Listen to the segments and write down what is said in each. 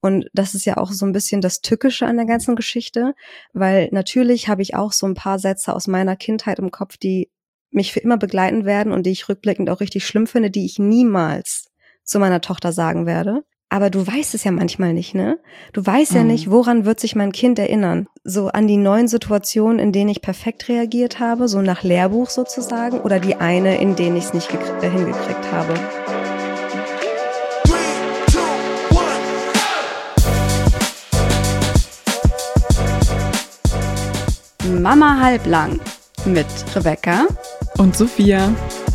Und das ist ja auch so ein bisschen das Tückische an der ganzen Geschichte, weil natürlich habe ich auch so ein paar Sätze aus meiner Kindheit im Kopf, die mich für immer begleiten werden und die ich rückblickend auch richtig schlimm finde, die ich niemals zu meiner Tochter sagen werde. Aber du weißt es ja manchmal nicht, ne? Du weißt ja nicht, woran wird sich mein Kind erinnern? So an die neuen Situationen, in denen ich perfekt reagiert habe, so nach Lehrbuch sozusagen, oder die eine, in denen ich es nicht hingekriegt habe. Mama halblang mit Rebecca und Sophia.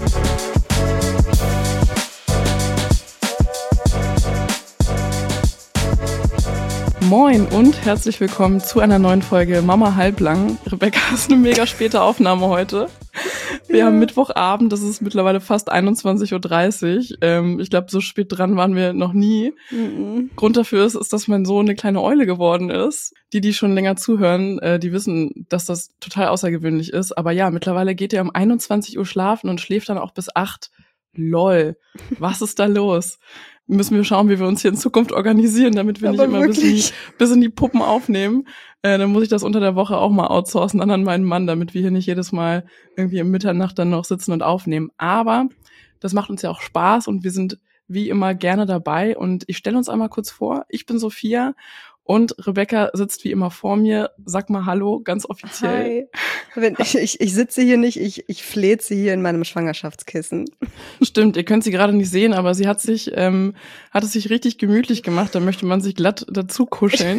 Moin und herzlich willkommen zu einer neuen Folge Mama halblang. Rebecca, hast eine mega späte Aufnahme heute. Wir haben Mittwochabend, das ist mittlerweile fast 21:30 Uhr. Ich glaube, so spät dran waren wir noch nie. Grund dafür ist, dass mein Sohn eine kleine Eule geworden ist. Die schon länger zuhören, die wissen, dass das total außergewöhnlich ist. Aber ja, mittlerweile geht er um 21 Uhr schlafen und schläft dann auch bis 8. Lol, was ist da los? Müssen wir schauen, wie wir uns hier in Zukunft organisieren, damit wir nicht immer bis in die Puppen aufnehmen. Dann muss ich das unter der Woche auch mal outsourcen an meinen Mann, damit wir hier nicht jedes Mal irgendwie um Mitternacht dann noch sitzen und aufnehmen. Aber das macht uns ja auch Spaß und wir sind wie immer gerne dabei. Und ich stelle uns einmal kurz vor, ich bin Sophia und Rebecca sitzt wie immer vor mir. Sag mal Hallo, ganz offiziell. Hi. Ich sitze hier nicht, ich fleze hier in meinem Schwangerschaftskissen. Stimmt, ihr könnt sie gerade nicht sehen, aber sie hat es sich richtig gemütlich gemacht. Da möchte man sich glatt dazu kuscheln.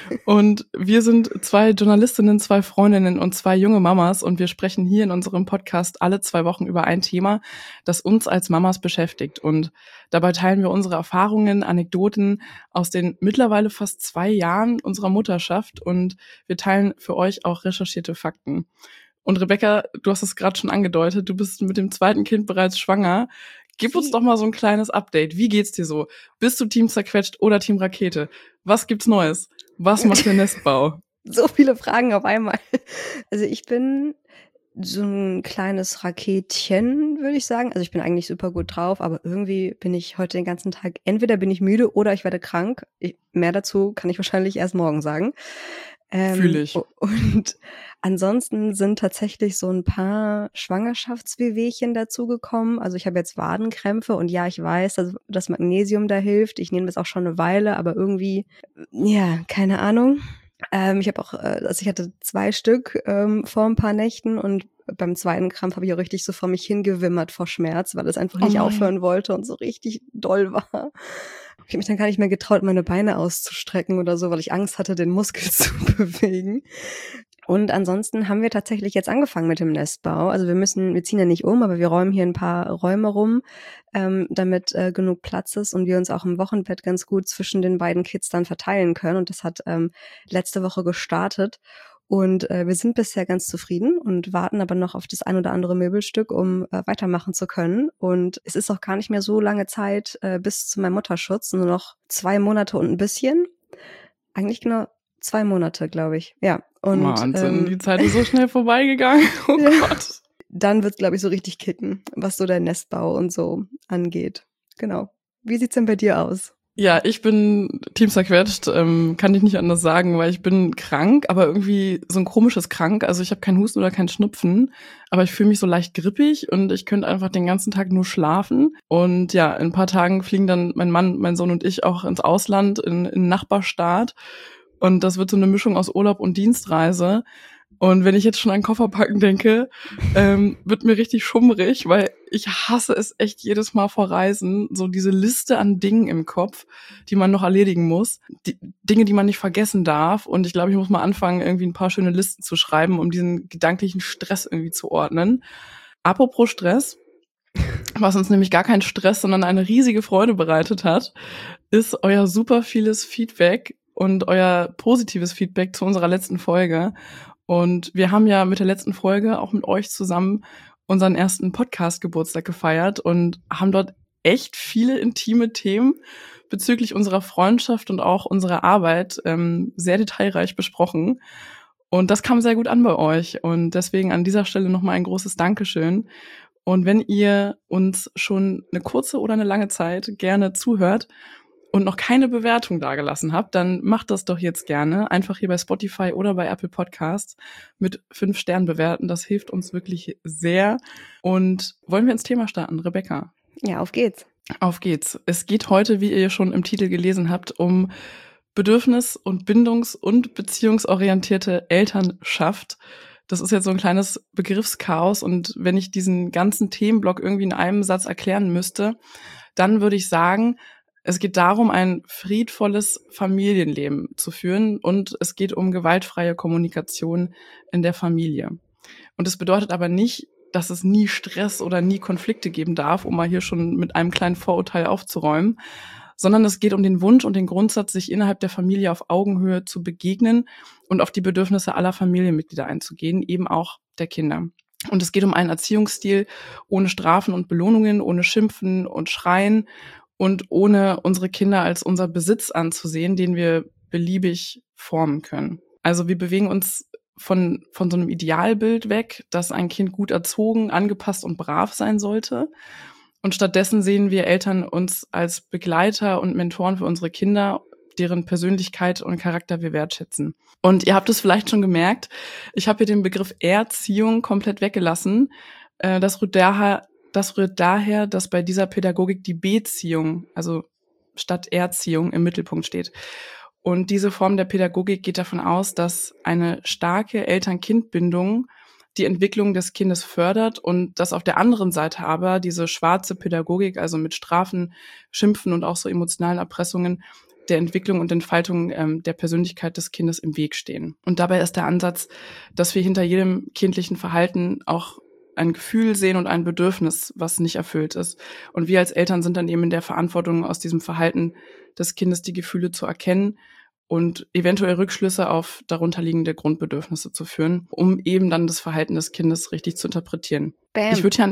Und wir sind 2 Journalistinnen, 2 Freundinnen und 2 junge Mamas. Und wir sprechen hier in unserem Podcast alle 2 Wochen über ein Thema, das uns als Mamas beschäftigt. Und dabei teilen wir unsere Erfahrungen, Anekdoten aus den mittlerweile fast 2 Jahren unserer Mutterschaft. Und wir teilen für euch auch recherchierte Fakten. Und Rebecca, du hast es gerade schon angedeutet, du bist mit dem 2. Kind bereits schwanger. Gib uns doch mal so ein kleines Update. Wie geht's dir so? Bist du Team Zerquetscht oder Team Rakete? Was gibt's Neues? Was macht der Nestbau? So viele Fragen auf einmal. Also ich bin so ein kleines Raketchen, würde ich sagen. Also ich bin eigentlich super gut drauf, aber irgendwie bin ich heute den ganzen Tag, entweder bin ich müde oder ich werde krank. Mehr dazu kann ich wahrscheinlich erst morgen sagen. Fühle ich. Und ansonsten sind tatsächlich so ein paar Schwangerschaftswehwehchen dazugekommen. Also ich habe jetzt Wadenkrämpfe und ja, ich weiß, dass das Magnesium da hilft. Ich nehme das auch schon eine Weile, aber irgendwie, ja, keine Ahnung. Ich habe auch, also ich hatte 2 Stück vor ein paar Nächten und beim 2. Krampf habe ich auch richtig so vor mich hingewimmert vor Schmerz, weil es einfach nicht aufhören wollte und so richtig doll war. Ich habe mich dann gar nicht mehr getraut, meine Beine auszustrecken oder so, weil ich Angst hatte, den Muskel zu bewegen. Und ansonsten haben wir tatsächlich jetzt angefangen mit dem Nestbau. Also wir ziehen ja nicht um, aber wir räumen hier ein paar Räume rum, damit genug Platz ist und wir uns auch im Wochenbett ganz gut zwischen den beiden Kids dann verteilen können. Und das hat letzte Woche gestartet. Und wir sind bisher ganz zufrieden und warten aber noch auf das ein oder andere Möbelstück, um weitermachen zu können. Und es ist auch gar nicht mehr so lange Zeit bis zu meinem Mutterschutz, nur noch 2 Monate und ein bisschen. Eigentlich genau 2 Monate, glaube ich. Ja. Und, Wahnsinn, die Zeit ist so schnell vorbeigegangen. Oh ja. Gott. Dann wird's, glaube ich, so richtig kicken, was so der Nestbau und so angeht. Genau. Wie sieht's denn bei dir aus? Ja, ich bin Team Zerquetscht, kann ich nicht anders sagen, weil ich bin krank, aber irgendwie so ein komisches krank. Also ich habe keinen Husten oder keinen Schnupfen, aber ich fühle mich so leicht grippig und ich könnte einfach den ganzen Tag nur schlafen. Und ja, in ein paar Tagen fliegen dann mein Mann, mein Sohn und ich auch ins Ausland, in einen Nachbarstaat. Und das wird so eine Mischung aus Urlaub und Dienstreise. Und wenn ich jetzt schon an Kofferpacken denke, wird mir richtig schummrig, weil ich hasse es echt jedes Mal vor Reisen, so diese Liste an Dingen im Kopf, die man noch erledigen muss, Dinge, die man nicht vergessen darf. Und ich glaube, ich muss mal anfangen, irgendwie ein paar schöne Listen zu schreiben, um diesen gedanklichen Stress irgendwie zu ordnen. Apropos Stress, was uns nämlich gar keinen Stress, sondern eine riesige Freude bereitet hat, ist euer super vieles Feedback und euer positives Feedback zu unserer letzten Folge. Und wir haben ja mit der letzten Folge auch mit euch zusammen unseren ersten Podcast-Geburtstag gefeiert und haben dort echt viele intime Themen bezüglich unserer Freundschaft und auch unserer Arbeit sehr detailreich besprochen. Und das kam sehr gut an bei euch. Und deswegen an dieser Stelle nochmal ein großes Dankeschön. Und wenn ihr uns schon eine kurze oder eine lange Zeit gerne zuhört und noch keine Bewertung dagelassen habt, dann macht das doch jetzt gerne. Einfach hier bei Spotify oder bei Apple Podcasts mit 5 Sternen bewerten. Das hilft uns wirklich sehr. Und wollen wir ins Thema starten, Rebecca? Ja, auf geht's. Auf geht's. Es geht heute, wie ihr schon im Titel gelesen habt, um bedürfnis- und bindungs- und beziehungsorientierte Elternschaft. Das ist jetzt so ein kleines Begriffschaos und wenn ich diesen ganzen Themenblock irgendwie in einem Satz erklären müsste, dann würde ich sagen, es geht darum, ein friedvolles Familienleben zu führen und es geht um gewaltfreie Kommunikation in der Familie. Und es bedeutet aber nicht, dass es nie Stress oder nie Konflikte geben darf, um mal hier schon mit einem kleinen Vorurteil aufzuräumen, sondern es geht um den Wunsch und den Grundsatz, sich innerhalb der Familie auf Augenhöhe zu begegnen und auf die Bedürfnisse aller Familienmitglieder einzugehen, eben auch der Kinder. Und es geht um einen Erziehungsstil ohne Strafen und Belohnungen, ohne Schimpfen und Schreien und ohne unsere Kinder als unser Besitz anzusehen, den wir beliebig formen können. Also wir bewegen uns von so einem Idealbild weg, dass ein Kind gut erzogen, angepasst und brav sein sollte. Und stattdessen sehen wir Eltern uns als Begleiter und Mentoren für unsere Kinder, deren Persönlichkeit und Charakter wir wertschätzen. Und ihr habt es vielleicht schon gemerkt, ich habe hier den Begriff Erziehung komplett weggelassen. Das rührt daher, dass bei dieser Pädagogik die Beziehung, also statt Erziehung, im Mittelpunkt steht. Und diese Form der Pädagogik geht davon aus, dass eine starke Eltern-Kind-Bindung die Entwicklung des Kindes fördert und dass auf der anderen Seite aber diese schwarze Pädagogik, also mit Strafen, Schimpfen und auch so emotionalen Erpressungen, der Entwicklung und Entfaltung der Persönlichkeit des Kindes im Weg stehen. Und dabei ist der Ansatz, dass wir hinter jedem kindlichen Verhalten auch ein Gefühl sehen und ein Bedürfnis, was nicht erfüllt ist. Und wir als Eltern sind dann eben in der Verantwortung, aus diesem Verhalten des Kindes die Gefühle zu erkennen und eventuell Rückschlüsse auf darunterliegende Grundbedürfnisse zu führen, um eben dann das Verhalten des Kindes richtig zu interpretieren. Bam. Ich würde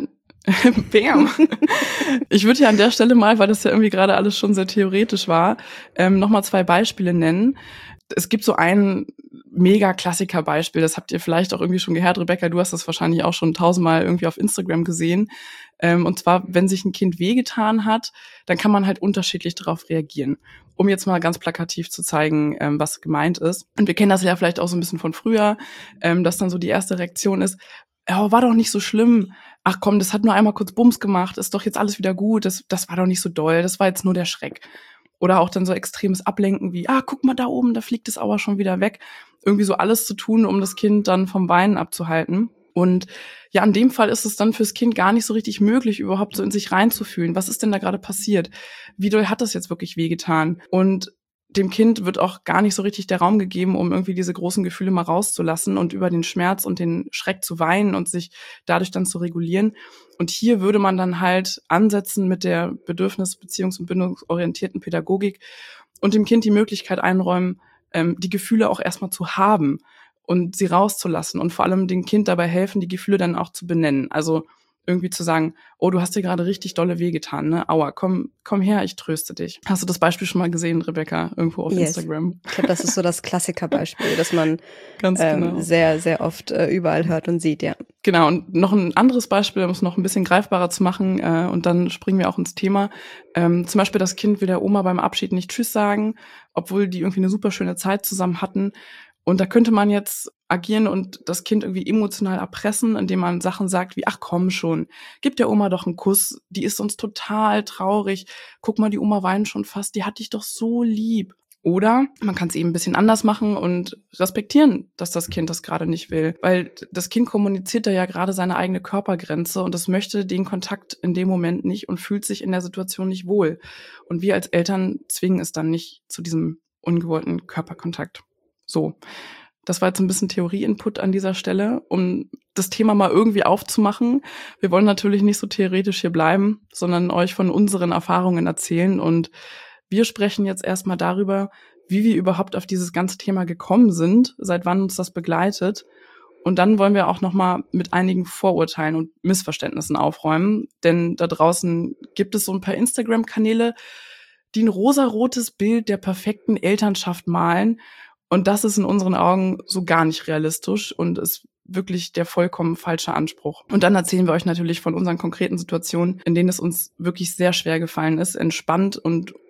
ja an der Stelle mal, weil das ja irgendwie gerade alles schon sehr theoretisch war, nochmal 2 Beispiele nennen. Es gibt so ein mega Klassiker-Beispiel, das habt ihr vielleicht auch irgendwie schon gehört, Rebecca, du hast das wahrscheinlich auch schon 1000-mal irgendwie auf Instagram gesehen. Und zwar, wenn sich ein Kind wehgetan hat, dann kann man halt unterschiedlich darauf reagieren. Um jetzt mal ganz plakativ zu zeigen, was gemeint ist. Und wir kennen das ja vielleicht auch so ein bisschen von früher, dass dann so die erste Reaktion ist, oh, war doch nicht so schlimm. Ach komm, das hat nur einmal kurz Bums gemacht, ist doch jetzt alles wieder gut, das war doch nicht so doll, das war jetzt nur der Schreck. Oder auch dann so extremes Ablenken wie, guck mal da oben, da fliegt es aber schon wieder weg. Irgendwie so alles zu tun, um das Kind dann vom Weinen abzuhalten. Und ja, in dem Fall ist es dann fürs Kind gar nicht so richtig möglich, überhaupt so in sich reinzufühlen. Was ist denn da gerade passiert? Wie doll hat das jetzt wirklich wehgetan? Und dem Kind wird auch gar nicht so richtig der Raum gegeben, um irgendwie diese großen Gefühle mal rauszulassen und über den Schmerz und den Schreck zu weinen und sich dadurch dann zu regulieren. Und hier würde man dann halt ansetzen mit der bedürfnis-, beziehungs- und bindungsorientierten Pädagogik und dem Kind die Möglichkeit einräumen, die Gefühle auch erstmal zu haben und sie rauszulassen und vor allem dem Kind dabei helfen, die Gefühle dann auch zu benennen. Also irgendwie zu sagen, oh, du hast dir gerade richtig dolle wehgetan, ne? Aua, komm her, ich tröste dich. Hast du das Beispiel schon mal gesehen, Rebecca, irgendwo auf Instagram? Ich glaube, das ist so das Klassikerbeispiel, das man Ganz genau. sehr, sehr oft überall hört und sieht, ja. Genau, und noch ein anderes Beispiel, um es noch ein bisschen greifbarer zu machen, und dann springen wir auch ins Thema. Zum Beispiel, das Kind will der Oma beim Abschied nicht Tschüss sagen, obwohl die irgendwie eine super schöne Zeit zusammen hatten. Und da könnte man jetzt agieren und das Kind irgendwie emotional erpressen, indem man Sachen sagt wie, ach komm schon, gib der Oma doch einen Kuss, die ist sonst total traurig. Guck mal, die Oma weint schon fast, die hat dich doch so lieb. Oder man kann es eben ein bisschen anders machen und respektieren, dass das Kind das gerade nicht will. Weil das Kind kommuniziert da ja gerade seine eigene Körpergrenze und es möchte den Kontakt in dem Moment nicht und fühlt sich in der Situation nicht wohl. Und wir als Eltern zwingen es dann nicht zu diesem ungewollten Körperkontakt. So, das war jetzt ein bisschen Theorie-Input an dieser Stelle, um das Thema mal irgendwie aufzumachen. Wir wollen natürlich nicht so theoretisch hier bleiben, sondern euch von unseren Erfahrungen erzählen. Und wir sprechen jetzt erstmal darüber, wie wir überhaupt auf dieses ganze Thema gekommen sind, seit wann uns das begleitet. Und dann wollen wir auch nochmal mit einigen Vorurteilen und Missverständnissen aufräumen. Denn da draußen gibt es so ein paar Instagram-Kanäle, die ein rosarotes Bild der perfekten Elternschaft malen. Und das ist in unseren Augen so gar nicht realistisch und ist wirklich der vollkommen falsche Anspruch. Und dann erzählen wir euch natürlich von unseren konkreten Situationen, in denen es uns wirklich sehr schwer gefallen ist, entspannt und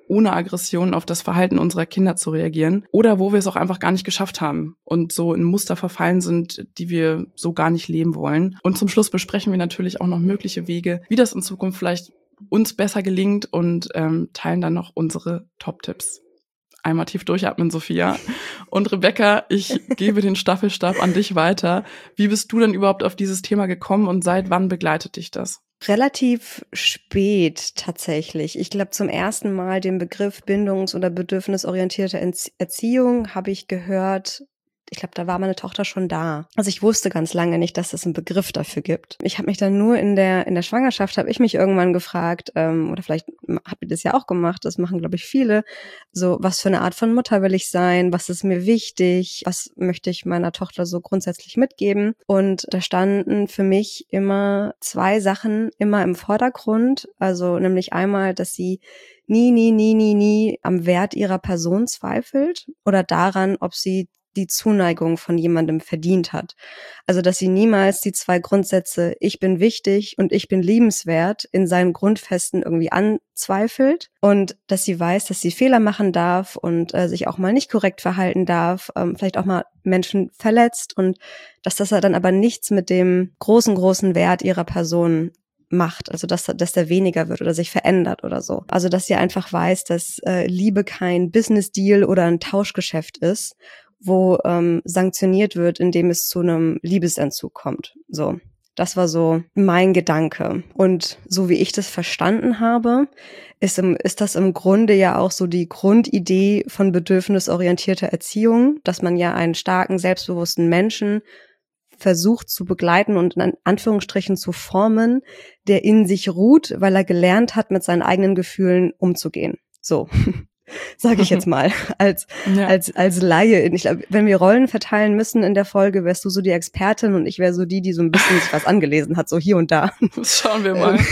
ohne Aggression auf das Verhalten unserer Kinder zu reagieren oder wo wir es auch einfach gar nicht geschafft haben und so in Muster verfallen sind, die wir so gar nicht leben wollen. Und zum Schluss besprechen wir natürlich auch noch mögliche Wege, wie das in Zukunft vielleicht uns besser gelingt und teilen dann noch unsere Top-Tipps. Einmal tief durchatmen, Sophia. Und Rebecca, ich gebe den Staffelstab an dich weiter. Wie bist du denn überhaupt auf dieses Thema gekommen und seit wann begleitet dich das? Relativ spät tatsächlich. Ich glaube, zum ersten Mal den Begriff bindungs- oder bedürfnisorientierte Erziehung habe ich gehört. Ich glaube, da war meine Tochter schon da. Also ich wusste ganz lange nicht, dass es einen Begriff dafür gibt. Ich habe mich dann nur in der Schwangerschaft, habe ich mich irgendwann gefragt, oder vielleicht habt ihr das ja auch gemacht, das machen, glaube ich, viele, so, was für eine Art von Mutter will ich sein, was ist mir wichtig, was möchte ich meiner Tochter so grundsätzlich mitgeben. Und da standen für mich immer 2 Sachen immer im Vordergrund. Also nämlich einmal, dass sie nie am Wert ihrer Person zweifelt oder daran, ob sie die Zuneigung von jemandem verdient hat. Also, dass sie niemals die 2 Grundsätze, ich bin wichtig und ich bin liebenswert, in seinen Grundfesten irgendwie anzweifelt und dass sie weiß, dass sie Fehler machen darf und sich auch mal nicht korrekt verhalten darf, vielleicht auch mal Menschen verletzt und dass das dann aber nichts mit dem großen Wert ihrer Person macht, also dass der weniger wird oder sich verändert oder so. Also, dass sie einfach weiß, dass Liebe kein Business-Deal oder ein Tauschgeschäft ist, wo sanktioniert wird, indem es zu einem Liebesentzug kommt. So, das war so mein Gedanke. Und so wie ich das verstanden habe, ist das im Grunde ja auch so die Grundidee von bedürfnisorientierter Erziehung, dass man ja einen starken, selbstbewussten Menschen versucht zu begleiten und in Anführungsstrichen zu formen, der in sich ruht, weil er gelernt hat, mit seinen eigenen Gefühlen umzugehen. So. Sage ich jetzt mal, als Laie. Ich glaube, wenn wir Rollen verteilen müssen in der Folge, wärst du so die Expertin und ich wäre so die so ein bisschen sich was angelesen hat, so hier und da. Schauen wir mal.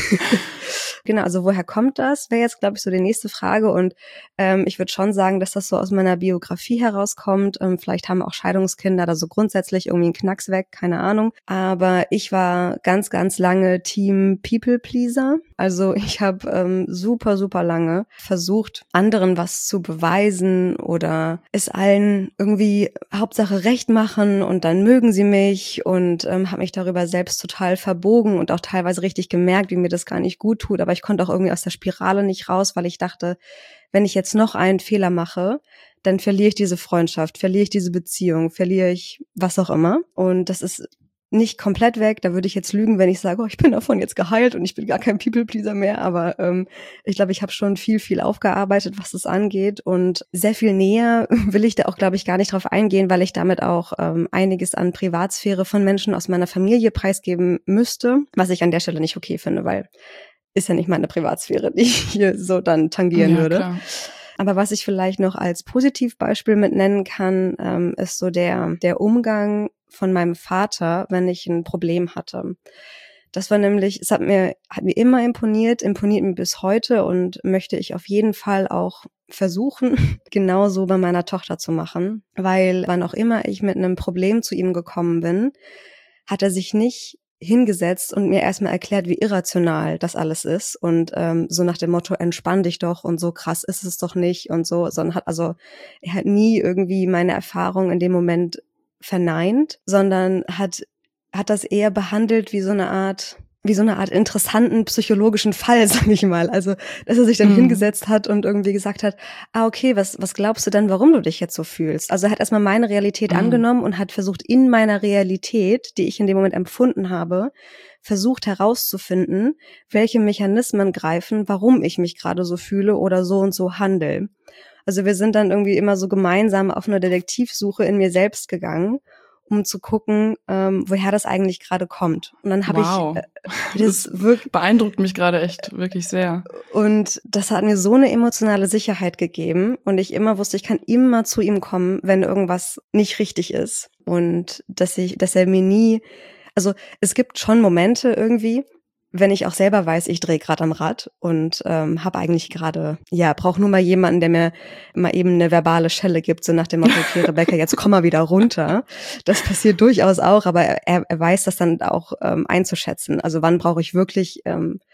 Genau, also woher kommt das? Wäre jetzt, glaube ich, so die nächste Frage. Und ich würde schon sagen, dass das so aus meiner Biografie herauskommt. Vielleicht haben auch Scheidungskinder da so grundsätzlich irgendwie einen Knacks weg, keine Ahnung. Aber ich war ganz, ganz lange Team People Pleaser. Also ich habe super lange versucht, anderen was zu beweisen oder es allen irgendwie Hauptsache recht machen und dann mögen sie mich und habe mich darüber selbst total verbogen und auch teilweise richtig gemerkt, wie mir das gar nicht gut tut. Aber ich konnte auch irgendwie aus der Spirale nicht raus, weil ich dachte, wenn ich jetzt noch einen Fehler mache, dann verliere ich diese Freundschaft, verliere ich diese Beziehung, verliere ich was auch immer. Und das ist nicht komplett weg. Da würde ich jetzt lügen, wenn ich sage, oh, ich bin davon jetzt geheilt und ich bin gar kein People-Pleaser mehr. Aber ich glaube, ich habe schon viel aufgearbeitet, was das angeht. Und sehr viel näher will ich da auch, glaube ich, gar nicht drauf eingehen, weil ich damit auch einiges an Privatsphäre von Menschen aus meiner Familie preisgeben müsste, was ich an der Stelle nicht okay finde, weil ist ja nicht meine Privatsphäre, die ich hier so dann tangieren würde. Klar. Aber was ich vielleicht noch als Positivbeispiel mit nennen kann, ist so der Umgang von meinem Vater, wenn ich ein Problem hatte. Das war nämlich, es hat mir immer imponiert mir bis heute und möchte ich auf jeden Fall auch versuchen, genauso bei meiner Tochter zu machen. Weil wann auch immer ich mit einem Problem zu ihm gekommen bin, hat er sich nicht hingesetzt und mir erstmal erklärt, wie irrational das alles ist und so nach dem Motto, entspann dich doch und so krass ist es doch nicht und so, sondern er hat nie irgendwie meine Erfahrung in dem Moment verneint, sondern hat das eher behandelt wie so eine Art interessanten psychologischen Fall, sag ich mal. Also, dass er sich dann hingesetzt hat und irgendwie gesagt hat, okay, was glaubst du denn, warum du dich jetzt so fühlst? Also er hat erstmal meine Realität angenommen und hat versucht, in meiner Realität, die ich in dem Moment empfunden habe, versucht herauszufinden, welche Mechanismen greifen, warum ich mich gerade so fühle oder so und so handle. Also wir sind dann irgendwie immer so gemeinsam auf eine Detektivsuche in mir selbst gegangen, um zu gucken, woher das eigentlich gerade kommt. Und dann habe ich das wirklich beeindruckt mich gerade echt wirklich sehr. Und das hat mir so eine emotionale Sicherheit gegeben und ich immer wusste, ich kann immer zu ihm kommen, wenn irgendwas nicht richtig ist und dass er mir nie, also es gibt schon Momente irgendwie, wenn ich auch selber weiß, ich drehe gerade am Rad und habe eigentlich gerade, brauche nur mal jemanden, der mir mal eben eine verbale Schelle gibt, so nach dem Motto, okay, Rebecca, jetzt komm mal wieder runter. Das passiert durchaus auch, aber er weiß das dann auch einzuschätzen. Also wann brauche ich wirklich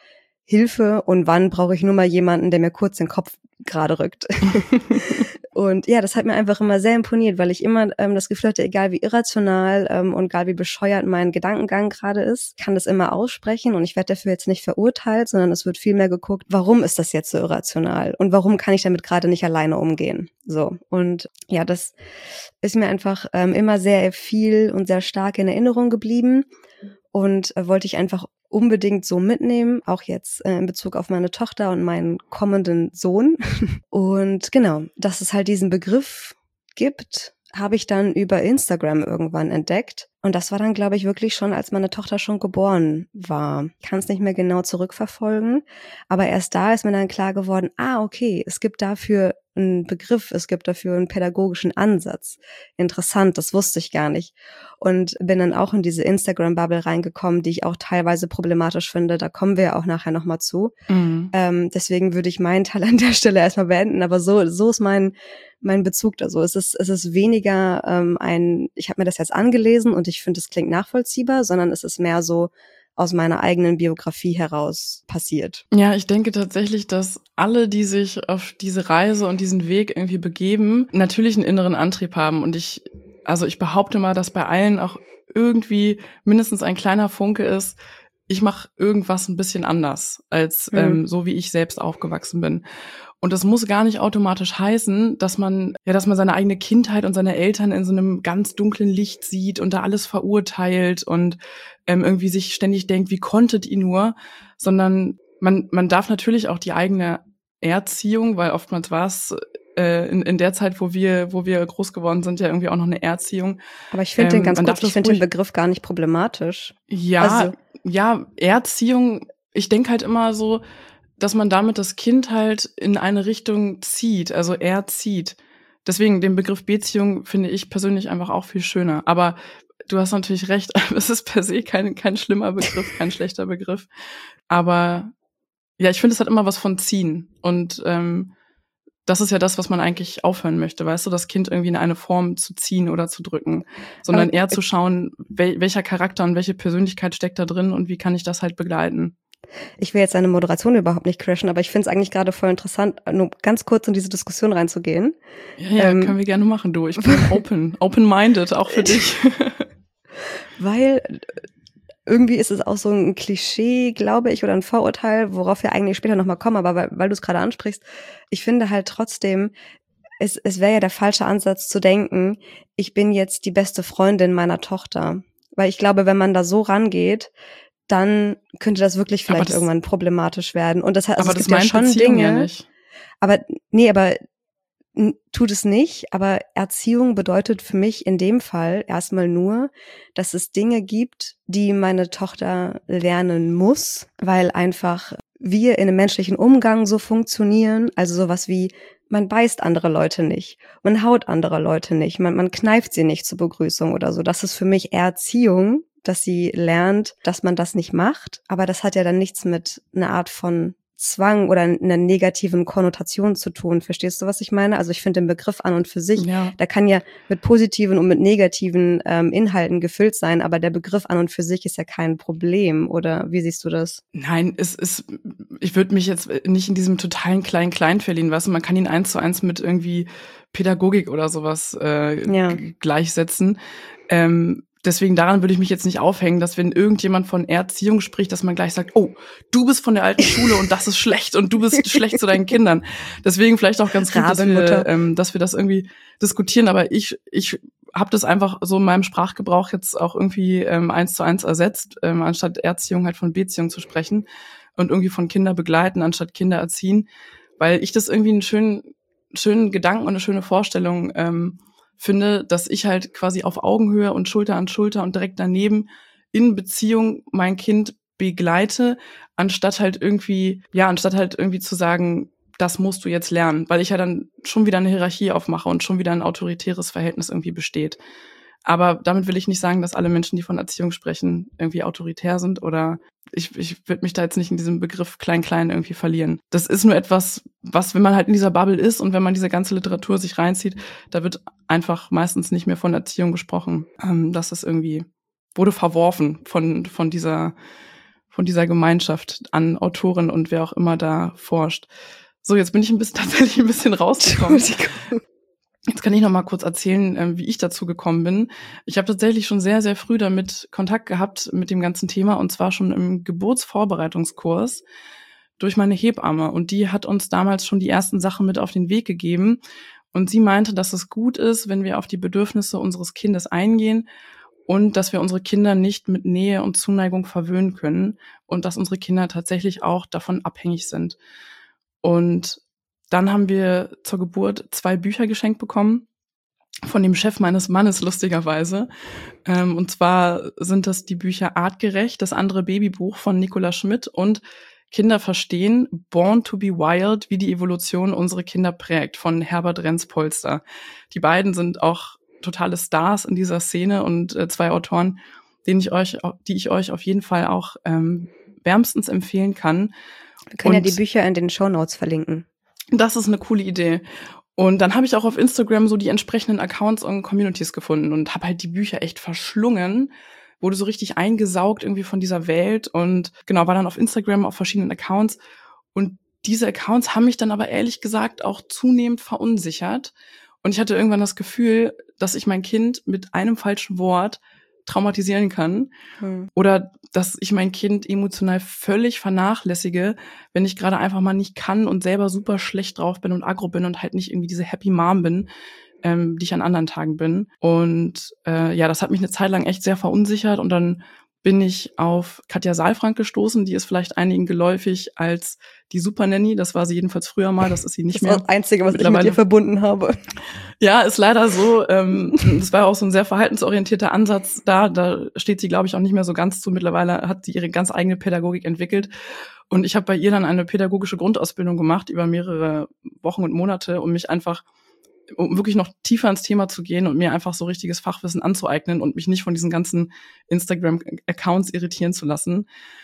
Hilfe und wann brauche ich nur mal jemanden, der mir kurz den Kopf gerade rückt. Und ja, das hat mir einfach immer sehr imponiert, weil ich immer das Gefühl hatte, egal wie irrational und egal wie bescheuert mein Gedankengang gerade ist, kann das immer aussprechen und ich werde dafür jetzt nicht verurteilt, sondern es wird vielmehr geguckt, warum ist das jetzt so irrational und warum kann ich damit gerade nicht alleine umgehen. So, und ja, das ist mir einfach immer sehr viel und sehr stark in Erinnerung geblieben und wollte ich einfach unbedingt so mitnehmen, auch jetzt in Bezug auf meine Tochter und meinen kommenden Sohn. Und genau, dass es halt diesen Begriff gibt, habe ich dann über Instagram irgendwann entdeckt. Und das war dann, glaube ich, wirklich schon, als meine Tochter schon geboren war. Ich kann es nicht mehr genau zurückverfolgen, aber erst da ist mir dann klar geworden, okay, es gibt dafür einen Begriff, es gibt dafür einen pädagogischen Ansatz. Interessant, das wusste ich gar nicht. Und bin dann auch in diese Instagram-Bubble reingekommen, die ich auch teilweise problematisch finde. Da kommen wir ja auch nachher nochmal zu. Mhm. Deswegen würde ich meinen Teil an der Stelle erstmal beenden. Aber so ist mein Bezug da so. Es ist weniger ich habe mir das jetzt angelesen und ich finde, es klingt nachvollziehbar, sondern es ist mehr so aus meiner eigenen Biografie heraus passiert. Ja, ich denke tatsächlich, dass alle, die sich auf diese Reise und diesen Weg irgendwie begeben, natürlich einen inneren Antrieb haben. Und ich behaupte mal, dass bei allen auch irgendwie mindestens ein kleiner Funke ist, ich mache irgendwas ein bisschen anders als so, wie ich selbst aufgewachsen bin. Und das muss gar nicht automatisch heißen, dass man seine eigene Kindheit und seine Eltern in so einem ganz dunklen Licht sieht und da alles verurteilt und irgendwie sich ständig denkt, wie konntet ihr nur, sondern man darf natürlich auch die eigene Erziehung, weil oftmals war es in der Zeit, wo wir groß geworden sind, ja irgendwie auch noch eine Erziehung. Aber ich finde den Begriff gar nicht problematisch. Ja, Erziehung, ich denke halt immer so, dass man damit das Kind halt in eine Richtung zieht, also erzieht. Deswegen den Begriff Beziehung finde ich persönlich einfach auch viel schöner. Aber du hast natürlich recht, es ist per se kein schlimmer Begriff, kein schlechter Begriff. Aber ja, ich finde, es hat immer was von ziehen. Und das ist ja das, was man eigentlich aufhören möchte, weißt du, das Kind irgendwie in eine Form zu ziehen oder zu drücken, sondern eher zu schauen, welcher Charakter und welche Persönlichkeit steckt da drin und wie kann ich das halt begleiten. Ich will jetzt deine Moderation überhaupt nicht crashen, aber ich finde es eigentlich gerade voll interessant, nur ganz kurz in diese Diskussion reinzugehen. Ja, können wir gerne machen, du. Ich bin open-minded, auch für dich. Weil irgendwie ist es auch so ein Klischee, glaube ich, oder ein Vorurteil, worauf wir eigentlich später nochmal kommen, aber weil du es gerade ansprichst, ich finde halt trotzdem, es wäre ja der falsche Ansatz zu denken, ich bin jetzt die beste Freundin meiner Tochter. Weil ich glaube, wenn man da so rangeht, dann könnte das wirklich vielleicht irgendwann problematisch werden. Und das heißt, aber es das gibt ja schon Beziehung Dinge, ja nicht. aber tut es nicht. Aber Erziehung bedeutet für mich in dem Fall erstmal nur, dass es Dinge gibt, die meine Tochter lernen muss, weil einfach wir in einem menschlichen Umgang so funktionieren. Also sowas wie, man beißt andere Leute nicht, man haut andere Leute nicht, man kneift sie nicht zur Begrüßung oder so. Das ist für mich Erziehung, dass sie lernt, dass man das nicht macht. Aber das hat ja dann nichts mit einer Art von Zwang oder einer negativen Konnotation zu tun. Verstehst du, was ich meine? Also ich finde den Begriff an und für sich, der kann ja mit positiven und mit negativen Inhalten gefüllt sein, aber der Begriff an und für sich ist ja kein Problem. Oder wie siehst du das? Nein, ich würde mich jetzt nicht in diesem totalen Klein-Klein verlieren, weißt du, man kann ihn 1:1 mit irgendwie Pädagogik oder sowas gleichsetzen. Deswegen daran würde ich mich jetzt nicht aufhängen, dass wenn irgendjemand von Erziehung spricht, dass man gleich sagt, oh, du bist von der alten Schule und das ist schlecht und du bist schlecht zu deinen Kindern. Deswegen vielleicht auch ganz gut, dass wir das irgendwie diskutieren. Aber ich habe das einfach so in meinem Sprachgebrauch jetzt auch irgendwie 1:1 ersetzt, anstatt Erziehung halt von Beziehung zu sprechen und irgendwie von Kinder begleiten, anstatt Kinder erziehen, weil ich das irgendwie einen schönen Gedanken und eine schöne Vorstellung finde, dass ich halt quasi auf Augenhöhe und Schulter an Schulter und direkt daneben in Beziehung mein Kind begleite, anstatt halt irgendwie zu sagen, das musst du jetzt lernen, weil ich ja dann schon wieder eine Hierarchie aufmache und schon wieder ein autoritäres Verhältnis irgendwie besteht. Aber damit will ich nicht sagen, dass alle Menschen, die von Erziehung sprechen, irgendwie autoritär sind oder ich würde mich da jetzt nicht in diesem Begriff Klein-Klein irgendwie verlieren. Das ist nur etwas, was, wenn man halt in dieser Bubble ist und wenn man diese ganze Literatur sich reinzieht, da wird einfach meistens nicht mehr von Erziehung gesprochen. Das ist irgendwie, wurde verworfen von dieser von dieser Gemeinschaft an Autoren und wer auch immer da forscht. So, jetzt bin ich tatsächlich ein bisschen rausgekommen. Jetzt kann ich noch mal kurz erzählen, wie ich dazu gekommen bin. Ich habe tatsächlich schon sehr, sehr früh damit Kontakt gehabt mit dem ganzen Thema und zwar schon im Geburtsvorbereitungskurs durch meine Hebamme. Und die hat uns damals schon die ersten Sachen mit auf den Weg gegeben. Und sie meinte, dass es gut ist, wenn wir auf die Bedürfnisse unseres Kindes eingehen und dass wir unsere Kinder nicht mit Nähe und Zuneigung verwöhnen können und dass unsere Kinder tatsächlich auch davon abhängig sind. Und dann haben wir zur Geburt 2 Bücher geschenkt bekommen von dem Chef meines Mannes, lustigerweise. Und zwar sind das die Bücher Artgerecht, das andere Babybuch von Nicola Schmidt und Kinder verstehen, Born to be Wild, wie die Evolution unsere Kinder prägt, von Herbert Renz-Polster. Die beiden sind auch totale Stars in dieser Szene und 2 Autoren, die ich euch auf jeden Fall auch wärmstens empfehlen kann. Wir können ja die Bücher in den Shownotes verlinken. Das ist eine coole Idee. Und dann habe ich auch auf Instagram so die entsprechenden Accounts und Communities gefunden und habe halt die Bücher echt verschlungen, wurde so richtig eingesaugt irgendwie von dieser Welt und genau, war dann auf Instagram auf verschiedenen Accounts. Und diese Accounts haben mich dann aber ehrlich gesagt auch zunehmend verunsichert. Und ich hatte irgendwann das Gefühl, dass ich mein Kind mit einem falschen Wort traumatisieren kann oder dass ich mein Kind emotional völlig vernachlässige, wenn ich gerade einfach mal nicht kann und selber super schlecht drauf bin und aggro bin und halt nicht irgendwie diese Happy Mom bin, die ich an anderen Tagen bin. Und das hat mich eine Zeit lang echt sehr verunsichert und dann bin ich auf Katja Saalfrank gestoßen. Die ist vielleicht einigen geläufig als die Supernanny. Das war sie jedenfalls früher mal. Das ist sie nicht mehr. Das ist das Einzige, was ich mit ihr verbunden habe. Ja, ist leider so. Das war auch so ein sehr verhaltensorientierter Ansatz da. Da steht sie, glaube ich, auch nicht mehr so ganz zu. Mittlerweile hat sie ihre ganz eigene Pädagogik entwickelt. Und ich habe bei ihr dann eine pädagogische Grundausbildung gemacht über mehrere Wochen und Monate, um wirklich noch tiefer ins Thema zu gehen und mir einfach so richtiges Fachwissen anzueignen und mich nicht von diesen ganzen Instagram-Accounts irritieren zu lassen.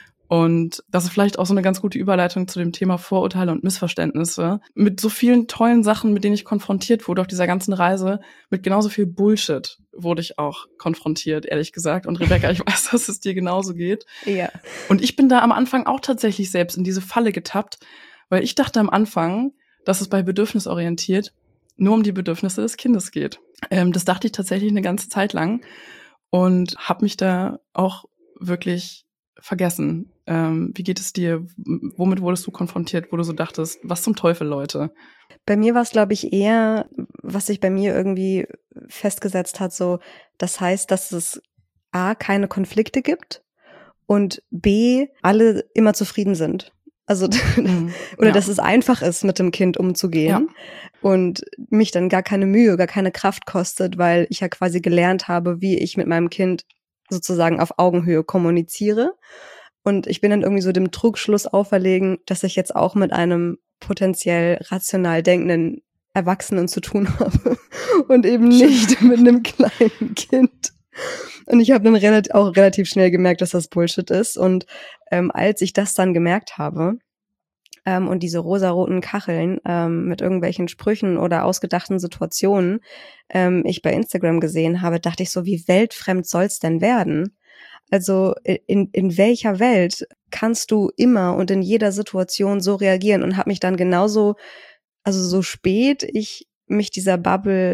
Und das ist vielleicht auch so eine ganz gute Überleitung zu dem Thema Vorurteile und Missverständnisse. Mit so vielen tollen Sachen, mit denen ich konfrontiert wurde auf dieser ganzen Reise, mit genauso viel Bullshit wurde ich auch konfrontiert, ehrlich gesagt. Und Rebecca, ich weiß, dass es dir genauso geht. Ja. Und ich bin da am Anfang auch tatsächlich selbst in diese Falle getappt, weil ich dachte am Anfang, dass es bei bedürfnisorientiert nur um die Bedürfnisse des Kindes geht. Das dachte ich tatsächlich eine ganze Zeit lang und habe mich da auch wirklich vergessen. Wie geht es dir? Womit wurdest du konfrontiert, wo du so dachtest, was zum Teufel, Leute? Bei mir war es, glaube ich, eher, was sich bei mir irgendwie festgesetzt hat, so, das heißt, dass es A, keine Konflikte gibt und B, alle immer zufrieden sind. Also, oder dass es einfach ist, mit dem Kind umzugehen und mich dann gar keine Mühe, gar keine Kraft kostet, weil ich ja quasi gelernt habe, wie ich mit meinem Kind sozusagen auf Augenhöhe kommuniziere. Und ich bin dann irgendwie so dem Trugschluss auferlegen, dass ich jetzt auch mit einem potenziell rational denkenden Erwachsenen zu tun habe und eben nicht mit einem kleinen Kind. Und ich habe dann relativ schnell gemerkt, dass das Bullshit ist. Und als ich das dann gemerkt habe und diese rosaroten Kacheln mit irgendwelchen Sprüchen oder ausgedachten Situationen ich bei Instagram gesehen habe, dachte ich so, wie weltfremd soll's denn werden? Also in welcher Welt kannst du immer und in jeder Situation so reagieren? Und habe mich dann genauso, also so spät ich mich mit dieser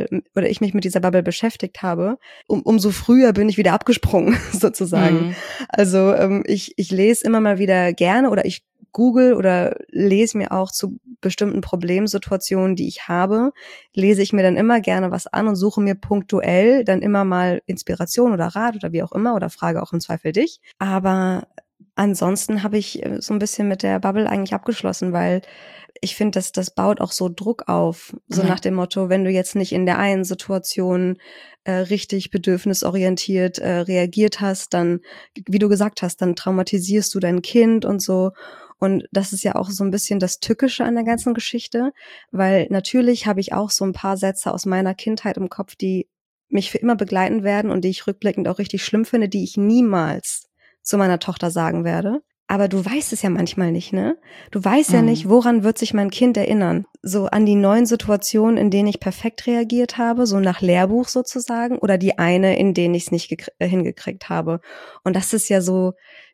Bubble beschäftigt habe, umso früher bin ich wieder abgesprungen, sozusagen. Also ich lese immer mal wieder gerne oder ich google oder lese mir auch zu bestimmten Problemsituationen, die ich habe, lese ich mir dann immer gerne was an und suche mir punktuell dann immer mal Inspiration oder Rat oder wie auch immer oder frage auch im Zweifel dich. Aber ansonsten habe ich so ein bisschen mit der Bubble eigentlich abgeschlossen, weil ich finde, das baut auch so Druck auf, so nach dem Motto, wenn du jetzt nicht in der einen Situation richtig bedürfnisorientiert reagiert hast, dann, wie du gesagt hast, dann traumatisierst du dein Kind und so. Und das ist ja auch so ein bisschen das Tückische an der ganzen Geschichte, weil natürlich habe ich auch so ein paar Sätze aus meiner Kindheit im Kopf, die mich für immer begleiten werden und die ich rückblickend auch richtig schlimm finde, die ich niemals zu meiner Tochter sagen werde. Aber du weißt es ja manchmal nicht, ne? Du weißt ja nicht, woran wird sich mein Kind erinnern? So an die neuen Situationen, in denen ich perfekt reagiert habe, so nach Lehrbuch sozusagen, oder die eine, in denen ich es nicht hingekriegt habe. Und das ist ja so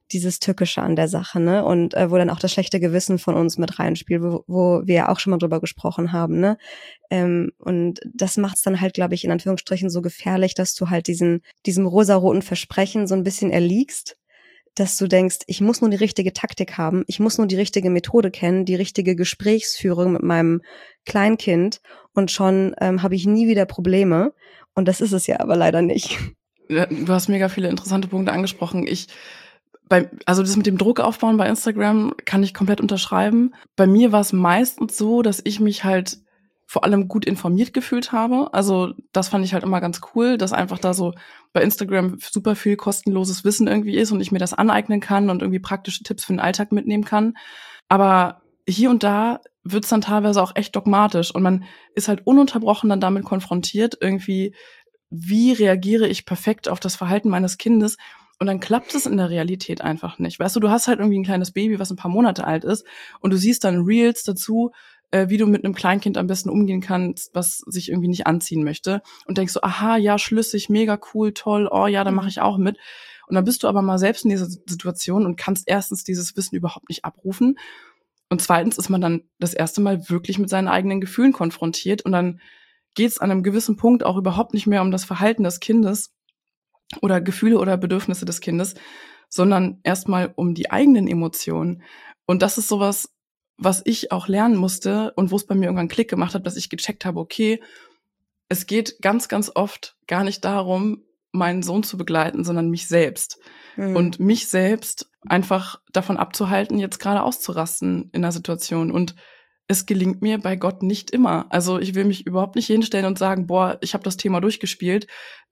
dieses Tückische an der Sache, ne? Und wo dann auch das schlechte Gewissen von uns mit reinspielt, wo wir ja auch schon mal drüber gesprochen haben, ne? Und das macht es dann halt, glaube ich, in Anführungsstrichen so gefährlich, dass du halt diesem rosaroten Versprechen so ein bisschen erliegst, dass du denkst, ich muss nur die richtige Taktik haben, ich muss nur die richtige Methode kennen, die richtige Gesprächsführung mit meinem Kleinkind und schon habe ich nie wieder Probleme. Und das ist es ja aber leider nicht. Ja, du hast mega viele interessante Punkte angesprochen. Also das mit dem Druck aufbauen bei Instagram kann ich komplett unterschreiben. Bei mir war es meistens so, dass ich mich halt vor allem gut informiert gefühlt habe. Also das fand ich halt immer ganz cool, dass einfach da so bei Instagram super viel kostenloses Wissen irgendwie ist und ich mir das aneignen kann und irgendwie praktische Tipps für den Alltag mitnehmen kann. Aber hier und da wird's dann teilweise auch echt dogmatisch und man ist halt ununterbrochen dann damit konfrontiert, irgendwie, wie reagiere ich perfekt auf das Verhalten meines Kindes? Und dann klappt es in der Realität einfach nicht. Weißt du hast halt irgendwie ein kleines Baby, was ein paar Monate alt ist und du siehst dann Reels dazu, wie du mit einem Kleinkind am besten umgehen kannst, was sich irgendwie nicht anziehen möchte und denkst so, aha, ja, schlüssig, mega cool, toll, oh ja, dann mache ich auch mit. Und dann bist du aber mal selbst in dieser Situation und kannst erstens dieses Wissen überhaupt nicht abrufen und zweitens ist man dann das erste Mal wirklich mit seinen eigenen Gefühlen konfrontiert und dann geht es an einem gewissen Punkt auch überhaupt nicht mehr um das Verhalten des Kindes oder Gefühle oder Bedürfnisse des Kindes, sondern erstmal um die eigenen Emotionen. Und das ist sowas, was ich auch lernen musste und wo es bei mir irgendwann einen Klick gemacht hat, dass ich gecheckt habe, okay, es geht ganz, ganz oft gar nicht darum, meinen Sohn zu begleiten, sondern mich selbst. Und mich selbst einfach davon abzuhalten, jetzt gerade auszurasten in einer Situation. Und es gelingt mir bei Gott nicht immer. Also ich will mich überhaupt nicht hinstellen und sagen, boah, ich habe das Thema durchgespielt.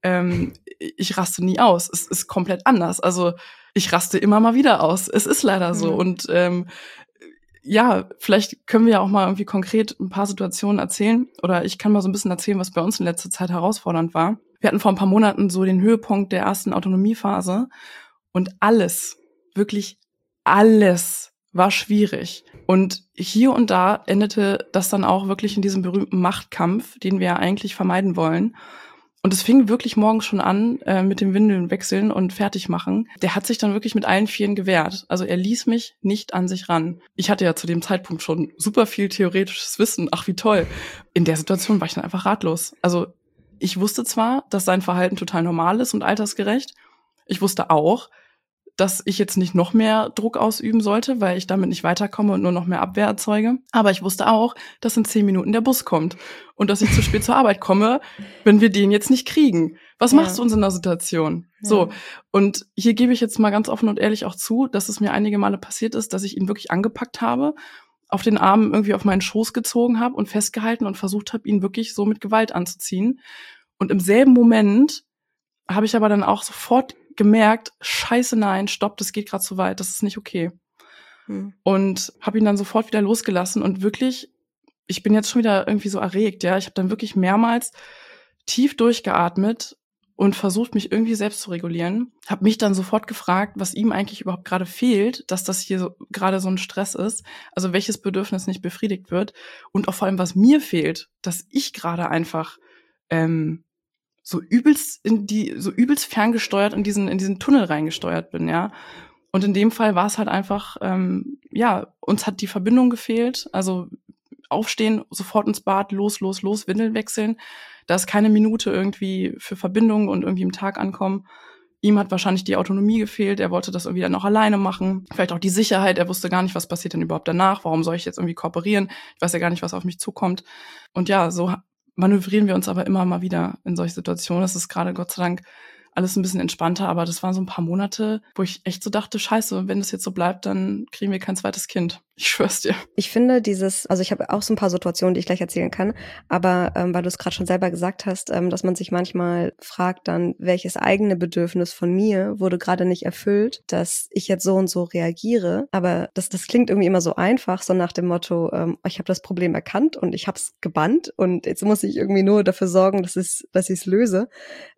Ich raste nie aus. Es ist komplett anders. Also ich raste immer mal wieder aus. Es ist leider so. Und ja, vielleicht können wir ja auch mal irgendwie konkret ein paar Situationen erzählen. Oder ich kann mal so ein bisschen erzählen, was bei uns in letzter Zeit herausfordernd war. Wir hatten vor ein paar Monaten so den Höhepunkt der ersten Autonomiephase. Und alles, wirklich alles war schwierig. Und hier und da endete das dann auch wirklich in diesem berühmten Machtkampf, den wir ja eigentlich vermeiden wollen. Und es fing wirklich morgens schon an mit dem Windeln wechseln und fertig machen. Der hat sich dann wirklich mit allen Vieren gewehrt. Also er ließ mich nicht an sich ran. Ich hatte ja zu dem Zeitpunkt schon super viel theoretisches Wissen. Ach, wie toll. In der Situation war ich dann einfach ratlos. Also ich wusste zwar, dass sein Verhalten total normal ist und altersgerecht. Ich wusste auch, dass ich jetzt nicht noch mehr Druck ausüben sollte, weil ich damit nicht weiterkomme und nur noch mehr Abwehr erzeuge. Aber ich wusste auch, dass in 10 Minuten der Bus kommt und dass ich zu spät zur Arbeit komme, wenn wir den jetzt nicht kriegen. Was machst du in so einer Situation? Ja. So, und hier gebe ich jetzt mal ganz offen und ehrlich auch zu, dass es mir einige Male passiert ist, dass ich ihn wirklich angepackt habe, auf den Arm irgendwie auf meinen Schoß gezogen habe und festgehalten und versucht habe, ihn wirklich so mit Gewalt anzuziehen. Und im selben Moment habe ich aber dann auch sofort gemerkt, scheiße, nein, stopp, das geht gerade zu weit, das ist nicht okay. Und habe ihn dann sofort wieder losgelassen und wirklich, ich bin jetzt schon wieder irgendwie so erregt, ja, ich habe dann wirklich mehrmals tief durchgeatmet und versucht, mich irgendwie selbst zu regulieren. Habe mich dann sofort gefragt, was ihm eigentlich überhaupt gerade fehlt, dass das hier so, gerade so ein Stress ist, also welches Bedürfnis nicht befriedigt wird und auch vor allem, was mir fehlt, dass ich gerade einfach so übelst ferngesteuert in diesen Tunnel reingesteuert bin, ja. Und in dem Fall war es halt einfach, uns hat die Verbindung gefehlt, also aufstehen, sofort ins Bad, los, Windeln wechseln. Da ist keine Minute irgendwie für Verbindung und irgendwie im Tag ankommen. Ihm hat wahrscheinlich die Autonomie gefehlt, er wollte das irgendwie dann auch alleine machen. Vielleicht auch die Sicherheit, er wusste gar nicht, was passiert denn überhaupt danach, warum soll ich jetzt irgendwie kooperieren? Ich weiß ja gar nicht, was auf mich zukommt. Und ja, so manövrieren wir uns aber immer mal wieder in solche Situationen. Das ist gerade Gott sei Dank alles ein bisschen entspannter, aber das waren so ein paar Monate, wo ich echt so dachte, scheiße, wenn das jetzt so bleibt, dann kriegen wir kein zweites Kind. Ich schwör's dir. Ich finde also ich habe auch so ein paar Situationen, die ich gleich erzählen kann, aber weil du es gerade schon selber gesagt hast, dass man sich manchmal fragt dann, welches eigene Bedürfnis von mir wurde gerade nicht erfüllt, dass ich jetzt so und so reagiere, aber das klingt irgendwie immer so einfach, so nach dem Motto, ich habe das Problem erkannt und ich habe es gebannt und jetzt muss ich irgendwie nur dafür sorgen, dass ich es löse.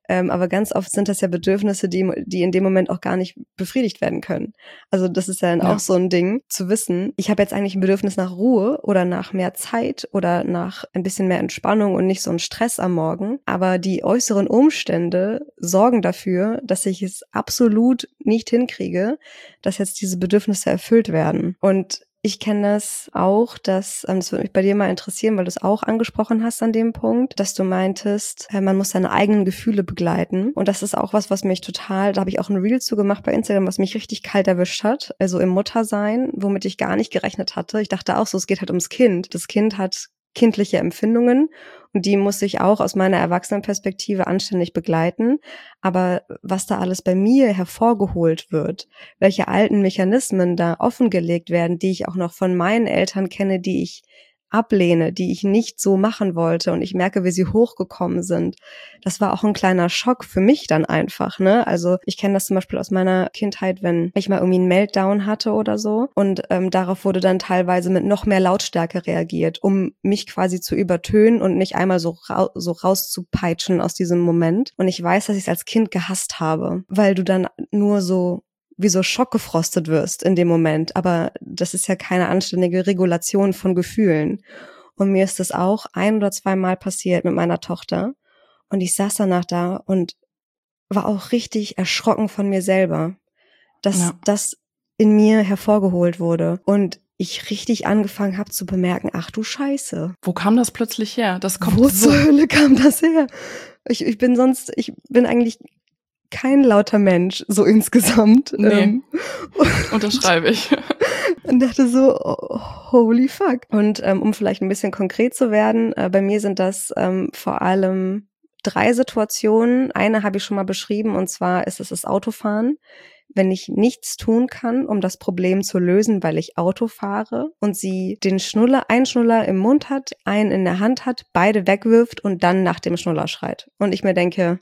Aber ganz oft sind das ja Bedürfnisse, die in dem Moment auch gar nicht befriedigt werden können. Also das ist ja dann auch so ein Ding, zu wissen, ich habe jetzt eigentlich ein Bedürfnis nach Ruhe oder nach mehr Zeit oder nach ein bisschen mehr Entspannung und nicht so einen Stress am Morgen. Aber die äußeren Umstände sorgen dafür, dass ich es absolut nicht hinkriege, dass jetzt diese Bedürfnisse erfüllt werden. Und ich kenne das auch, das würde mich bei dir mal interessieren, weil du es auch angesprochen hast an dem Punkt, dass du meintest, man muss seine eigenen Gefühle begleiten. Und das ist auch was mich total, da habe ich auch ein Reel zu gemacht bei Instagram, was mich richtig kalt erwischt hat. Also im Muttersein, womit ich gar nicht gerechnet hatte. Ich dachte auch so, es geht halt ums Kind. Das Kind hat kindliche Empfindungen und die muss ich auch aus meiner Erwachsenenperspektive anständig begleiten. Aber was da alles bei mir hervorgeholt wird, welche alten Mechanismen da offengelegt werden, die ich auch noch von meinen Eltern kenne, die ich ablehne, die ich nicht so machen wollte und ich merke, wie sie hochgekommen sind. Das war auch ein kleiner Schock für mich dann einfach, ne? Also ich kenne das zum Beispiel aus meiner Kindheit, wenn ich mal irgendwie einen Meltdown hatte oder so und darauf wurde dann teilweise mit noch mehr Lautstärke reagiert, um mich quasi zu übertönen und nicht einmal so rauszupeitschen aus diesem Moment. Und ich weiß, dass ich es als Kind gehasst habe, weil du dann nur so wie so schockgefrostet wirst in dem Moment. Aber das ist ja keine anständige Regulation von Gefühlen. Und mir ist das auch 1 oder 2 Mal passiert mit meiner Tochter. Und ich saß danach da und war auch richtig erschrocken von mir selber, dass das in mir hervorgeholt wurde. Und ich richtig angefangen habe zu bemerken, ach du Scheiße. Wo kam das plötzlich her? Das kommt Wo zur Hölle kam das her? Ich bin eigentlich kein lauter Mensch, so insgesamt. Nee, unterschreibe ich. Und dachte so, holy fuck. Und um vielleicht ein bisschen konkret zu werden, bei mir sind das vor allem 3 Situationen. Eine habe ich schon mal beschrieben, und zwar ist es das Autofahren. Wenn ich nichts tun kann, um das Problem zu lösen, weil ich Auto fahre und sie einen Schnuller im Mund hat, einen in der Hand hat, beide wegwirft und dann nach dem Schnuller schreit. Und ich mir denke,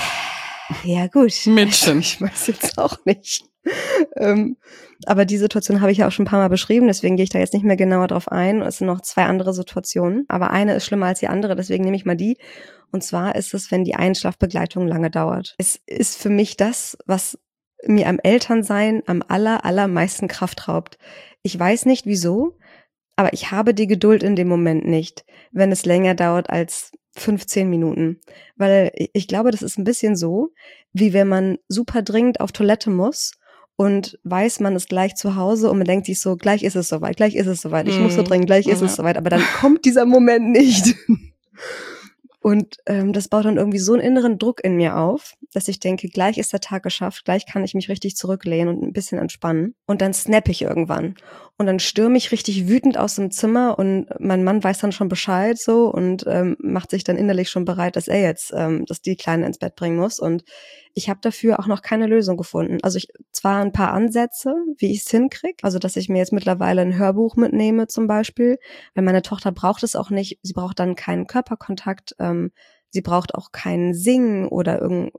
ja gut, Mädchen. Ich weiß jetzt auch nicht. Aber die Situation habe ich ja auch schon ein paar Mal beschrieben, deswegen gehe ich da jetzt nicht mehr genauer drauf ein. Es sind noch 2 andere Situationen, aber eine ist schlimmer als die andere, deswegen nehme ich mal die. Und zwar ist es, wenn die Einschlafbegleitung lange dauert. Es ist für mich das, was mir am Elternsein am allermeisten Kraft raubt. Ich weiß nicht wieso, aber ich habe die Geduld in dem Moment nicht, wenn es länger dauert als 15 Minuten. Weil ich glaube, das ist ein bisschen so, wie wenn man super dringend auf Toilette muss und weiß, man ist gleich zu Hause und man denkt sich so, gleich ist es soweit, ich muss so dringend, gleich ist es soweit, aber dann kommt dieser Moment nicht. Und das baut dann irgendwie so einen inneren Druck in mir auf, dass ich denke, gleich ist der Tag geschafft, gleich kann ich mich richtig zurücklehnen und ein bisschen entspannen. Und dann snappe ich irgendwann. Und dann stürme ich richtig wütend aus dem Zimmer und mein Mann weiß dann schon Bescheid so und macht sich dann innerlich schon bereit, dass er jetzt dass die Kleine ins Bett bringen muss. Und ich habe dafür auch noch keine Lösung gefunden. Also zwar ein paar Ansätze, wie ich es hinkriege. Also dass ich mir jetzt mittlerweile ein Hörbuch mitnehme zum Beispiel, weil meine Tochter braucht es auch nicht. Sie braucht dann keinen Körperkontakt. Sie braucht auch kein Singen oder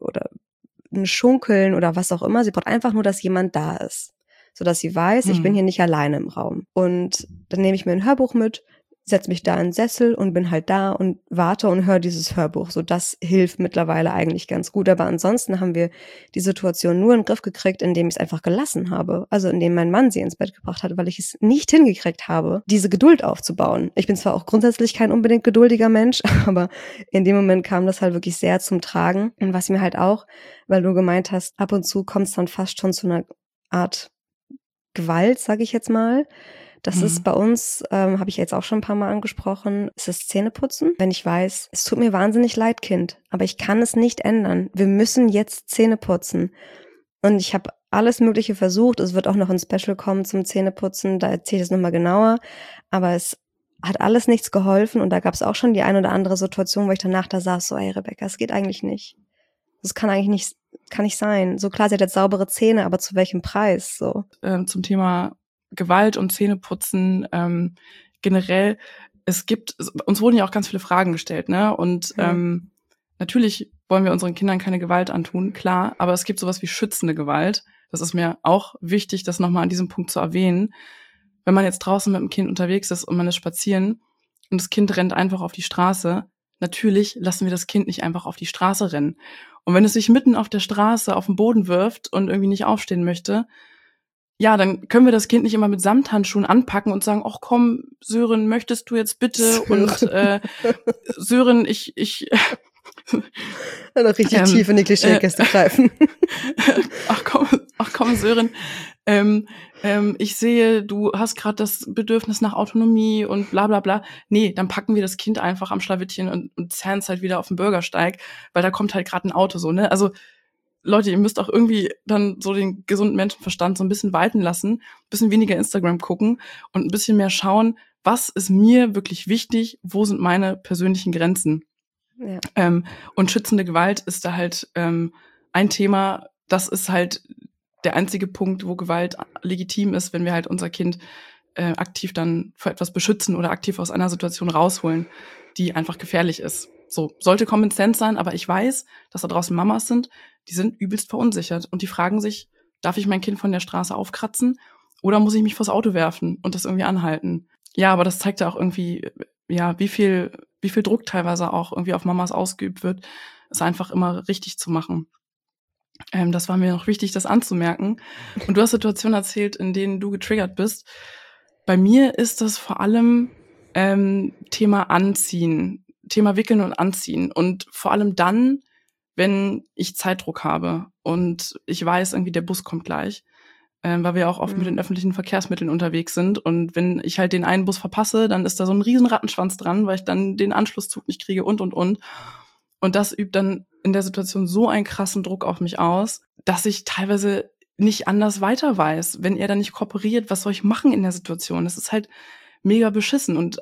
ein Schunkeln oder was auch immer. Sie braucht einfach nur, dass jemand da ist, sodass sie weiß, ich bin hier nicht alleine im Raum. Und dann nehme ich mir ein Hörbuch mit, setze mich da in den Sessel und bin halt da und warte und höre dieses Hörbuch. So, das hilft mittlerweile eigentlich ganz gut. Aber ansonsten haben wir die Situation nur in den Griff gekriegt, indem ich es einfach gelassen habe. Also indem mein Mann sie ins Bett gebracht hat, weil ich es nicht hingekriegt habe, diese Geduld aufzubauen. Ich bin zwar auch grundsätzlich kein unbedingt geduldiger Mensch, aber in dem Moment kam das halt wirklich sehr zum Tragen. Und was mir halt auch, weil du gemeint hast, ab und zu kommt es dann fast schon zu einer Art Gewalt, sage ich jetzt mal. Das ist bei uns, habe ich jetzt auch schon ein paar Mal angesprochen, ist das Zähneputzen. Wenn ich weiß, es tut mir wahnsinnig leid, Kind, aber ich kann es nicht ändern. Wir müssen jetzt Zähne putzen. Und ich habe alles Mögliche versucht. Es wird auch noch ein Special kommen zum Zähneputzen, da erzähle ich es nochmal genauer. Aber es hat alles nichts geholfen und da gab es auch schon die ein oder andere Situation, wo ich danach da saß, so, ey Rebecca, es geht eigentlich nicht. Das kann eigentlich nicht sein. So klar, sie hat jetzt saubere Zähne, aber zu welchem Preis? So. Zum Thema Gewalt und Zähneputzen generell, uns wurden ja auch ganz viele Fragen gestellt, ne? Und natürlich wollen wir unseren Kindern keine Gewalt antun, klar, aber es gibt sowas wie schützende Gewalt. Das ist mir auch wichtig, das nochmal an diesem Punkt zu erwähnen. Wenn man jetzt draußen mit dem Kind unterwegs ist und man ist spazieren und das Kind rennt einfach auf die Straße, natürlich lassen wir das Kind nicht einfach auf die Straße rennen. Und wenn es sich mitten auf der Straße auf den Boden wirft und irgendwie nicht aufstehen möchte, ja, dann können wir das Kind nicht immer mit Samthandschuhen anpacken und sagen, ach komm, Sören, möchtest du jetzt bitte? Und Sören, ich noch richtig tief in die Klischeekiste greifen. Ach komm, Sören, ich sehe, du hast gerade das Bedürfnis nach Autonomie und bla bla bla. Nee, dann packen wir das Kind einfach am Schlawittchen und zerren es halt wieder auf den Bürgersteig, weil da kommt halt gerade ein Auto so, ne? Also Leute, ihr müsst auch irgendwie dann so den gesunden Menschenverstand so ein bisschen walten lassen, ein bisschen weniger Instagram gucken und ein bisschen mehr schauen, was ist mir wirklich wichtig, wo sind meine persönlichen Grenzen. Ja. Und schützende Gewalt ist da halt ein Thema, das ist halt der einzige Punkt, wo Gewalt legitim ist, wenn wir halt unser Kind aktiv dann vor etwas beschützen oder aktiv aus einer Situation rausholen, die einfach gefährlich ist. So, sollte Common Sense sein, aber ich weiß, dass da draußen Mamas sind, die sind übelst verunsichert und die fragen sich, darf ich mein Kind von der Straße aufkratzen oder muss ich mich vors Auto werfen und das irgendwie anhalten? Ja, aber das zeigt ja auch irgendwie, ja, wie viel Druck teilweise auch irgendwie auf Mamas ausgeübt wird, es einfach immer richtig zu machen. Das war mir noch wichtig, das anzumerken. Und du hast Situationen erzählt, in denen du getriggert bist. Bei mir ist das vor allem Thema Anziehen, Thema Wickeln und Anziehen. Und vor allem dann, wenn ich Zeitdruck habe und ich weiß, irgendwie der Bus kommt gleich, weil wir auch oft mit den öffentlichen Verkehrsmitteln unterwegs sind. Und wenn ich halt den einen Bus verpasse, dann ist da so ein riesen Rattenschwanz dran, weil ich dann den Anschlusszug nicht kriege und. Und das übt dann in der Situation so einen krassen Druck auf mich aus, dass ich teilweise nicht anders weiter weiß. Wenn er dann nicht kooperiert, was soll ich machen in der Situation? Das ist halt mega beschissen. Und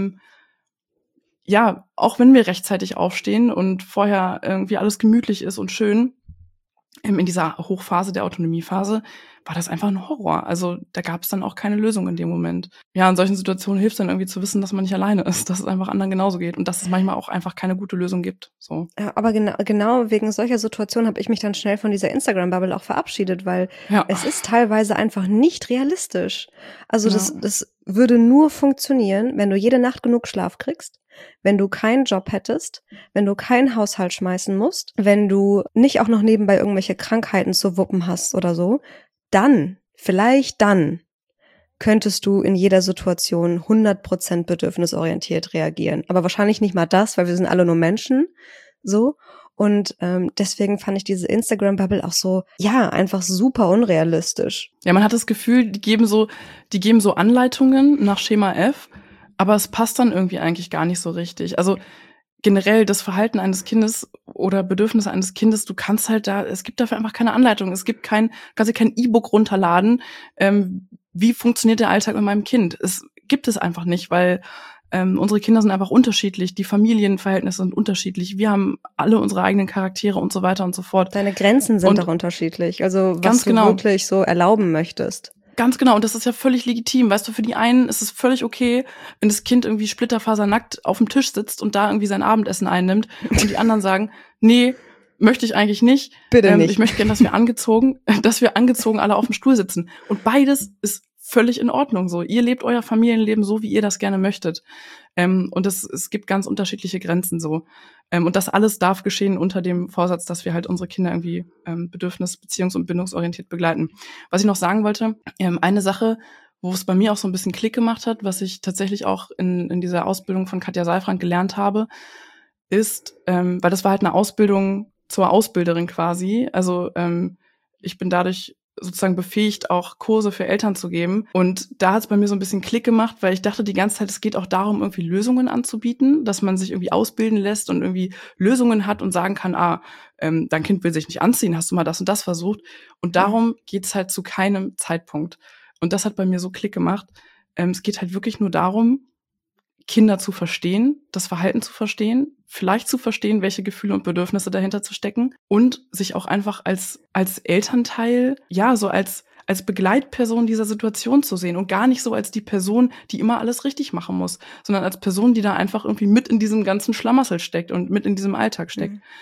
ja, auch wenn wir rechtzeitig aufstehen und vorher irgendwie alles gemütlich ist und schön, in dieser Hochphase der Autonomiephase war das einfach ein Horror. Also da gab es dann auch keine Lösung in dem Moment. Ja, in solchen Situationen hilft dann irgendwie zu wissen, dass man nicht alleine ist, dass es einfach anderen genauso geht und dass es manchmal auch einfach keine gute Lösung gibt. So. Ja, aber genau wegen solcher Situationen habe ich mich dann schnell von dieser Instagram-Bubble auch verabschiedet, weil es ist teilweise einfach nicht realistisch. Also das würde nur funktionieren, wenn du jede Nacht genug Schlaf kriegst, wenn du keinen Job hättest, wenn du keinen Haushalt schmeißen musst, wenn du nicht auch noch nebenbei irgendwelche Krankheiten zu wuppen hast oder so, vielleicht dann könntest du in jeder Situation 100% bedürfnisorientiert reagieren. Aber wahrscheinlich nicht mal das, weil wir sind alle nur Menschen, so. Und deswegen fand ich diese Instagram-Bubble auch so, ja, einfach super unrealistisch. Ja, man hat das Gefühl, die geben so Anleitungen nach Schema F, aber es passt dann irgendwie eigentlich gar nicht so richtig. Also generell das Verhalten eines Kindes oder Bedürfnisse eines Kindes, du kannst halt es gibt dafür einfach keine Anleitung. Es gibt kannst du kein E-Book runterladen, wie funktioniert der Alltag mit meinem Kind. Es gibt es einfach nicht, weil unsere Kinder sind einfach unterschiedlich, die Familienverhältnisse sind unterschiedlich, wir haben alle unsere eigenen Charaktere und so weiter und so fort. Deine Grenzen sind auch unterschiedlich, also was du wirklich so erlauben möchtest. Ganz genau, und das ist ja völlig legitim. Weißt du, für die einen ist es völlig okay, wenn das Kind irgendwie splitterfasernackt auf dem Tisch sitzt und da irgendwie sein Abendessen einnimmt und die anderen sagen, nee, möchte ich eigentlich nicht. Bitte nicht. Ich möchte gerne, dass wir angezogen alle auf dem Stuhl sitzen. Und beides ist völlig in Ordnung so. Ihr lebt euer Familienleben so, wie ihr das gerne möchtet. Und es gibt ganz unterschiedliche Grenzen so. Und das alles darf geschehen unter dem Vorsatz, dass wir halt unsere Kinder irgendwie bedürfnis-, beziehungs- und bindungsorientiert begleiten. Was ich noch sagen wollte, eine Sache, wo es bei mir auch so ein bisschen Klick gemacht hat, was ich tatsächlich auch in dieser Ausbildung von Katja Saalfrank gelernt habe, ist, weil das war halt eine Ausbildung zur Ausbilderin quasi. Also ich bin dadurch sozusagen befähigt, auch Kurse für Eltern zu geben. Und da hat es bei mir so ein bisschen Klick gemacht, weil ich dachte die ganze Zeit, es geht auch darum, irgendwie Lösungen anzubieten, dass man sich irgendwie ausbilden lässt und irgendwie Lösungen hat und sagen kann, dein Kind will sich nicht anziehen, hast du mal das und das versucht? Und darum geht's halt zu keinem Zeitpunkt. Und das hat bei mir so Klick gemacht. Es geht halt wirklich nur darum, Kinder zu verstehen, das Verhalten zu verstehen, vielleicht zu verstehen, welche Gefühle und Bedürfnisse dahinter zu stecken und sich auch einfach als Elternteil, ja, so als Begleitperson dieser Situation zu sehen und gar nicht so als die Person, die immer alles richtig machen muss, sondern als Person, die da einfach irgendwie mit in diesem ganzen Schlamassel steckt und mit in diesem Alltag steckt.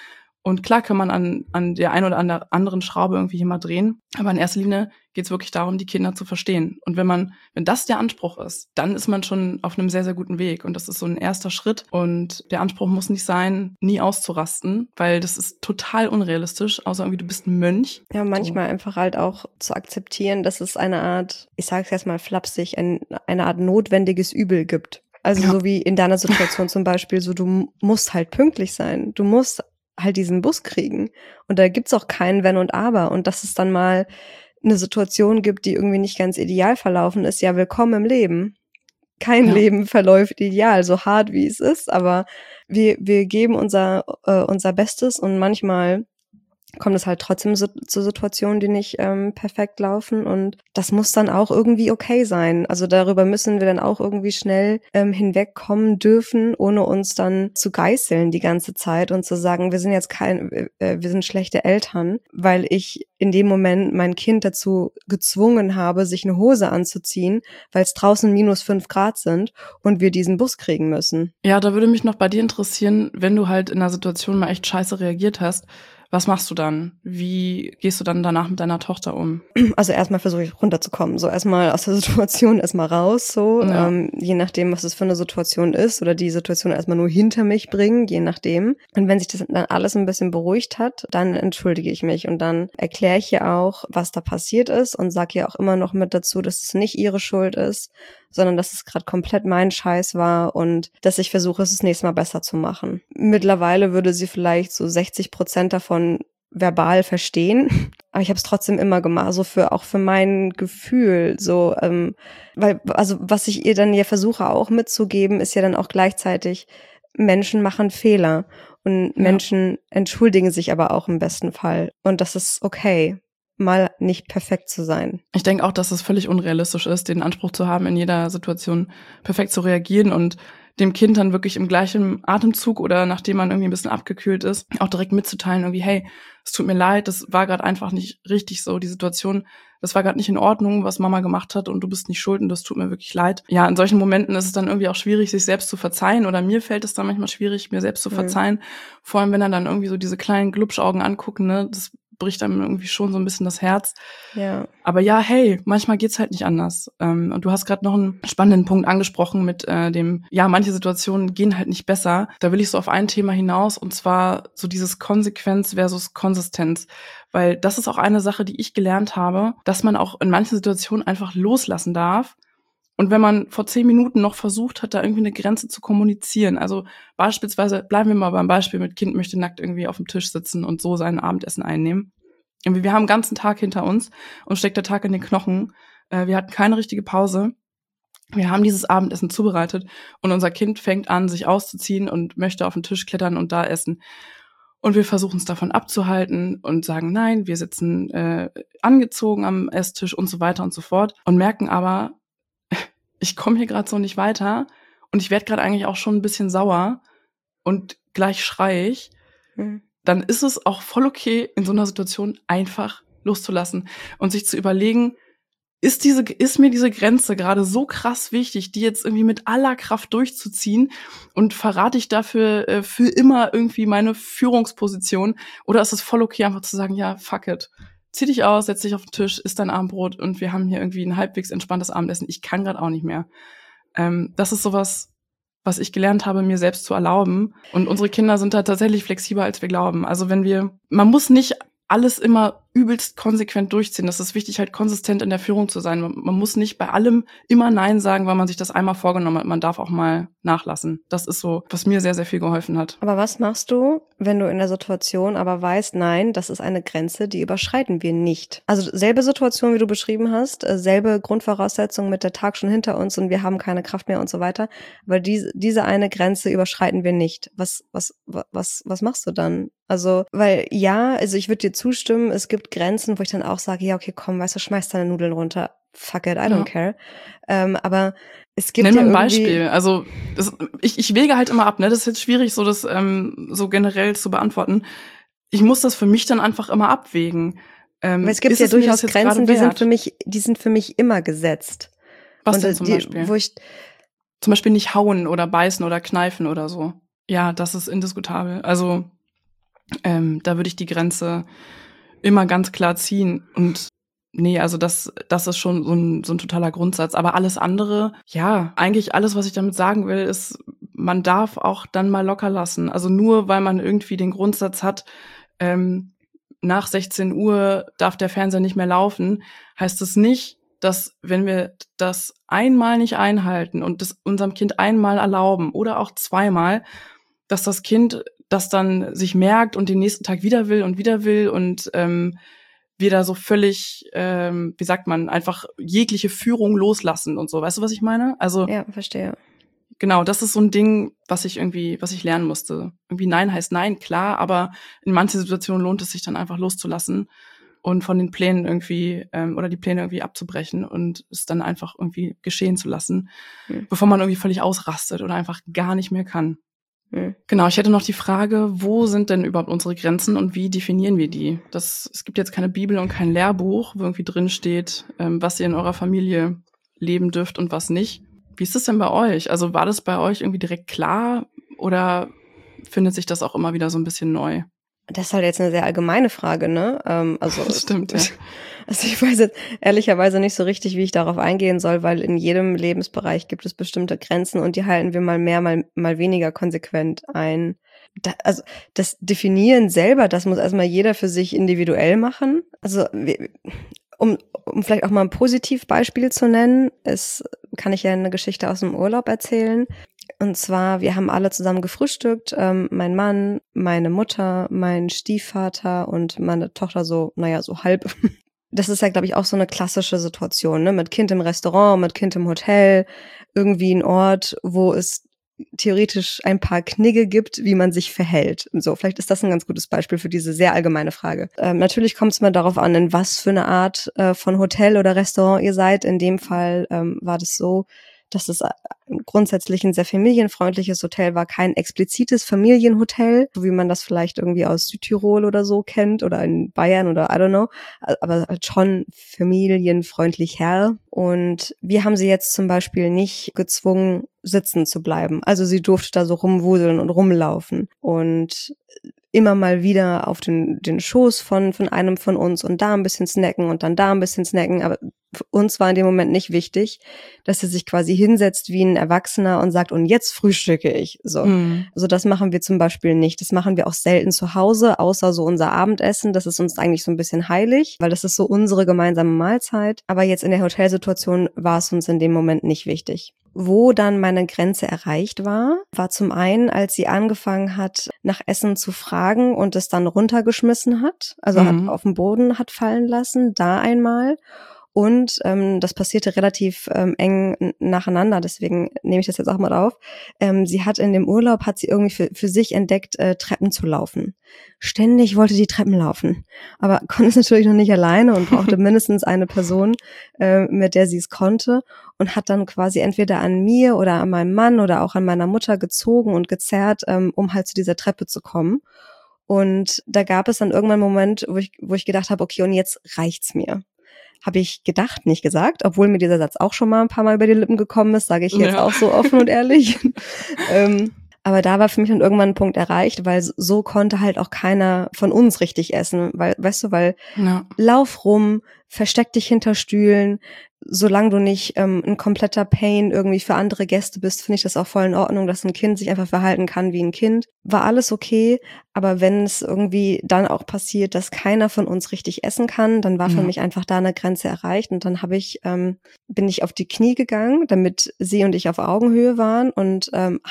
Und klar kann man an der einen oder anderen Schraube irgendwie hier mal drehen, aber in erster Linie geht es wirklich darum, die Kinder zu verstehen. Und wenn das der Anspruch ist, dann ist man schon auf einem sehr, sehr guten Weg. Und das ist so ein erster Schritt. Und der Anspruch muss nicht sein, nie auszurasten, weil das ist total unrealistisch, außer irgendwie du bist ein Mönch. Ja, manchmal einfach halt auch zu akzeptieren, dass es eine Art, ich sage es jetzt mal flapsig, eine Art notwendiges Übel gibt. Also so wie in deiner Situation zum Beispiel, so du musst halt pünktlich sein. Du musst halt diesen Bus kriegen. Und da gibt's auch kein Wenn und Aber. Und dass es dann mal eine Situation gibt, die irgendwie nicht ganz ideal verlaufen ist, ja, willkommen im Leben. Kein Leben verläuft ideal, so hart wie es ist, aber wir geben unser Bestes und manchmal kommt es halt trotzdem zu Situationen, die nicht perfekt laufen und das muss dann auch irgendwie okay sein. Also darüber müssen wir dann auch irgendwie schnell hinwegkommen dürfen, ohne uns dann zu geißeln die ganze Zeit und zu sagen, wir sind jetzt wir sind schlechte Eltern, weil ich in dem Moment mein Kind dazu gezwungen habe, sich eine Hose anzuziehen, weil es draußen -5 Grad sind und wir diesen Bus kriegen müssen. Ja, da würde mich noch bei dir interessieren, wenn du halt in einer Situation mal echt scheiße reagiert hast, was machst du dann? Wie gehst du dann danach mit deiner Tochter um? Also erstmal versuche ich runterzukommen, so erstmal aus der Situation erstmal raus, so Ja. Je nachdem, was es für eine Situation ist oder die Situation erstmal nur hinter mich bringen, je nachdem. Und wenn sich das dann alles ein bisschen beruhigt hat, dann entschuldige ich mich und dann erkläre ich ihr auch, was da passiert ist und sage ihr auch immer noch mit dazu, dass es nicht ihre Schuld ist, sondern dass es gerade komplett mein Scheiß war und dass ich versuche, es das nächste Mal besser zu machen. Mittlerweile würde sie vielleicht so 60% davon verbal verstehen, aber ich habe es trotzdem immer gemacht, so auch für mein Gefühl, so weil also was ich ihr dann ja versuche auch mitzugeben, ist ja dann auch gleichzeitig, Menschen machen Fehler und Menschen entschuldigen sich aber auch im besten Fall und das ist okay, mal nicht perfekt zu sein. Ich denke auch, dass es völlig unrealistisch ist, den Anspruch zu haben, in jeder Situation perfekt zu reagieren und dem Kind dann wirklich im gleichen Atemzug oder nachdem man irgendwie ein bisschen abgekühlt ist, auch direkt mitzuteilen, irgendwie, hey, es tut mir leid, das war gerade einfach nicht richtig so, die Situation, das war gerade nicht in Ordnung, was Mama gemacht hat und du bist nicht schuld und das tut mir wirklich leid. Ja, in solchen Momenten ist es dann irgendwie auch schwierig, sich selbst zu verzeihen oder mir fällt es dann manchmal schwierig, mir selbst zu verzeihen, vor allem wenn er dann irgendwie so diese kleinen Glubschaugen angucken, ne, das bricht einem irgendwie schon so ein bisschen das Herz. Ja. Aber ja, hey, manchmal geht's halt nicht anders. Und du hast gerade noch einen spannenden Punkt angesprochen mit dem, ja, manche Situationen gehen halt nicht besser. Da will ich so auf ein Thema hinaus und zwar so dieses Konsequenz versus Konsistenz. Weil das ist auch eine Sache, die ich gelernt habe, dass man auch in manchen Situationen einfach loslassen darf. Und wenn man vor 10 Minuten noch versucht hat, da irgendwie eine Grenze zu kommunizieren, also beispielsweise, bleiben wir mal beim Beispiel mit Kind möchte nackt irgendwie auf dem Tisch sitzen und so sein Abendessen einnehmen. Wir haben den ganzen Tag hinter uns und steckt der Tag in den Knochen. Wir hatten keine richtige Pause. Wir haben dieses Abendessen zubereitet und unser Kind fängt an, sich auszuziehen und möchte auf den Tisch klettern und da essen. Und wir versuchen es davon abzuhalten und sagen, nein, wir sitzen angezogen am Esstisch und so weiter und so fort und merken aber, ich komme hier gerade so nicht weiter und ich werde gerade eigentlich auch schon ein bisschen sauer und gleich schreie ich, dann ist es auch voll okay, in so einer Situation einfach loszulassen und sich zu überlegen, ist mir diese Grenze gerade so krass wichtig, die jetzt irgendwie mit aller Kraft durchzuziehen und verrate ich dafür für immer irgendwie meine Führungsposition oder ist es voll okay, einfach zu sagen, ja, fuck it. Zieh dich aus, setz dich auf den Tisch, isst dein Abendbrot und wir haben hier irgendwie ein halbwegs entspanntes Abendessen. Ich kann gerade auch nicht mehr. Das ist sowas, was ich gelernt habe, mir selbst zu erlauben. Und unsere Kinder sind da tatsächlich flexibler, als wir glauben. Also man muss nicht alles immer übelst konsequent durchziehen. Das ist wichtig, halt konsistent in der Führung zu sein. Man muss nicht bei allem immer Nein sagen, weil man sich das einmal vorgenommen hat. Man darf auch mal nachlassen. Das ist so, was mir sehr, sehr viel geholfen hat. Aber was machst du, wenn du in der Situation aber weißt, nein, das ist eine Grenze, die überschreiten wir nicht? Also selbe Situation, wie du beschrieben hast, selbe Grundvoraussetzung mit der Tag schon hinter uns und wir haben keine Kraft mehr und so weiter. Aber diese eine Grenze überschreiten wir nicht. Was machst du dann? Also, also ich würde dir zustimmen, es gibt Grenzen, wo ich dann auch sage, ja, okay, komm, weißt du, schmeiß deine Nudeln runter. Fuck it, I don't care. Aber es gibt Nenn ja mir ein irgendwie Beispiel. Also ich wäge halt immer ab, ne? Das ist jetzt schwierig, so das so generell zu beantworten. Ich muss das für mich dann einfach immer abwägen. Weil es gibt ja durchaus Grenzen, die sind für mich immer gesetzt. Was denn zum Beispiel? Zum Beispiel nicht hauen oder beißen oder kneifen oder so. Ja, das ist indiskutabel. Also Da würde ich die Grenze immer ganz klar ziehen. Und nee, also das ist schon so ein totaler Grundsatz. Aber alles andere, ja, eigentlich alles, was ich damit sagen will, ist, man darf auch dann mal locker lassen. Also nur weil man irgendwie den Grundsatz hat, nach 16 Uhr darf der Fernseher nicht mehr laufen, heißt es nicht, dass wenn wir das einmal nicht einhalten und das unserem Kind einmal erlauben oder auch zweimal, dass das Kind das dann sich merkt und den nächsten Tag wieder will und wir da so völlig, wie sagt man, einfach jegliche Führung loslassen und so. Weißt du, was ich meine? Also Ja, verstehe. genau, das ist so ein Ding, was ich lernen musste. Irgendwie Nein heißt Nein, klar, aber in manchen Situationen lohnt es sich dann einfach loszulassen und von den Plänen irgendwie oder die Pläne irgendwie abzubrechen und es dann einfach irgendwie geschehen zu lassen, bevor man irgendwie völlig ausrastet oder einfach gar nicht mehr kann. Genau, ich hätte noch die Frage, wo sind denn überhaupt unsere Grenzen und wie definieren wir die? Es gibt jetzt keine Bibel und kein Lehrbuch, wo irgendwie drin steht, was ihr in eurer Familie leben dürft und was nicht. Wie ist das denn bei euch? Also war das bei euch irgendwie direkt klar oder findet sich das auch immer wieder so ein bisschen neu? Das ist halt jetzt eine sehr allgemeine Frage, ne? Also Das stimmt, ja. Also ich weiß jetzt ehrlicherweise nicht so richtig, wie ich darauf eingehen soll, weil in jedem Lebensbereich gibt es bestimmte Grenzen und die halten wir mal mehr, mal weniger konsequent ein. Also das Definieren selber, das muss erstmal jeder für sich individuell machen. Also um vielleicht auch mal ein Positivbeispiel zu nennen, kann ich ja eine Geschichte aus dem Urlaub erzählen. Und zwar, wir haben alle zusammen gefrühstückt, mein Mann, meine Mutter, mein Stiefvater und meine Tochter so halb. Das ist ja, glaube ich, auch so eine klassische Situation, ne? Mit Kind im Restaurant, mit Kind im Hotel, irgendwie ein Ort, wo es theoretisch ein paar Knigge gibt, wie man sich verhält. So, vielleicht ist das ein ganz gutes Beispiel für diese sehr allgemeine Frage. Natürlich kommt es mal darauf an, in was für eine Art von Hotel oder Restaurant ihr seid. In dem Fall war das so, dass es grundsätzlich ein sehr familienfreundliches Hotel war, kein explizites Familienhotel, so wie man das vielleicht irgendwie aus Südtirol oder so kennt oder in Bayern oder I don't know, aber halt schon familienfreundlich her. Und wir haben sie jetzt zum Beispiel nicht gezwungen, sitzen zu bleiben. Also sie durfte da so rumwuseln und rumlaufen und immer mal wieder auf den Schoß von einem von uns und da ein bisschen snacken und dann da ein bisschen snacken. Aber für uns war in dem Moment nicht wichtig, dass sie sich quasi hinsetzt wie ein Erwachsener und sagt, und jetzt frühstücke ich. So. Also das machen wir zum Beispiel nicht. Das machen wir auch selten zu Hause, außer so unser Abendessen. Das ist uns eigentlich so ein bisschen heilig, weil das ist so unsere gemeinsame Mahlzeit. Aber jetzt in der Hotelsituation war es uns in dem Moment nicht wichtig. Wo dann meine Grenze erreicht war zum einen, als sie angefangen hat, nach Essen zu fragen und es dann runtergeschmissen hat, also hat auf den Boden hat fallen lassen, da einmal. Und das passierte relativ eng nacheinander, deswegen nehme ich das jetzt auch mal auf. Sie hat in dem Urlaub, hat sie irgendwie für sich entdeckt, Treppen zu laufen. Ständig wollte die Treppen laufen, aber konnte es natürlich noch nicht alleine und brauchte mindestens eine Person, mit der sie es konnte und hat dann quasi entweder an mir oder an meinem Mann oder auch an meiner Mutter gezogen und gezerrt, um halt zu dieser Treppe zu kommen. Und da gab es dann irgendwann einen Moment, wo ich gedacht habe, okay, und jetzt reicht's mir. Habe ich gedacht, nicht gesagt, obwohl mir dieser Satz auch schon mal ein paar Mal über die Lippen gekommen ist, sage ich jetzt auch so offen und ehrlich. Aber da war für mich dann irgendwann ein Punkt erreicht, weil so konnte halt auch keiner von uns richtig essen, weil, weißt du, lauf rum, versteck dich hinter Stühlen, solange du nicht ein kompletter Pain irgendwie für andere Gäste bist, finde ich das auch voll in Ordnung, dass ein Kind sich einfach verhalten kann wie ein Kind. War alles okay, aber wenn es irgendwie dann auch passiert, dass keiner von uns richtig essen kann, dann war für mich einfach da eine Grenze erreicht und dann bin ich auf die Knie gegangen, damit sie und ich auf Augenhöhe waren und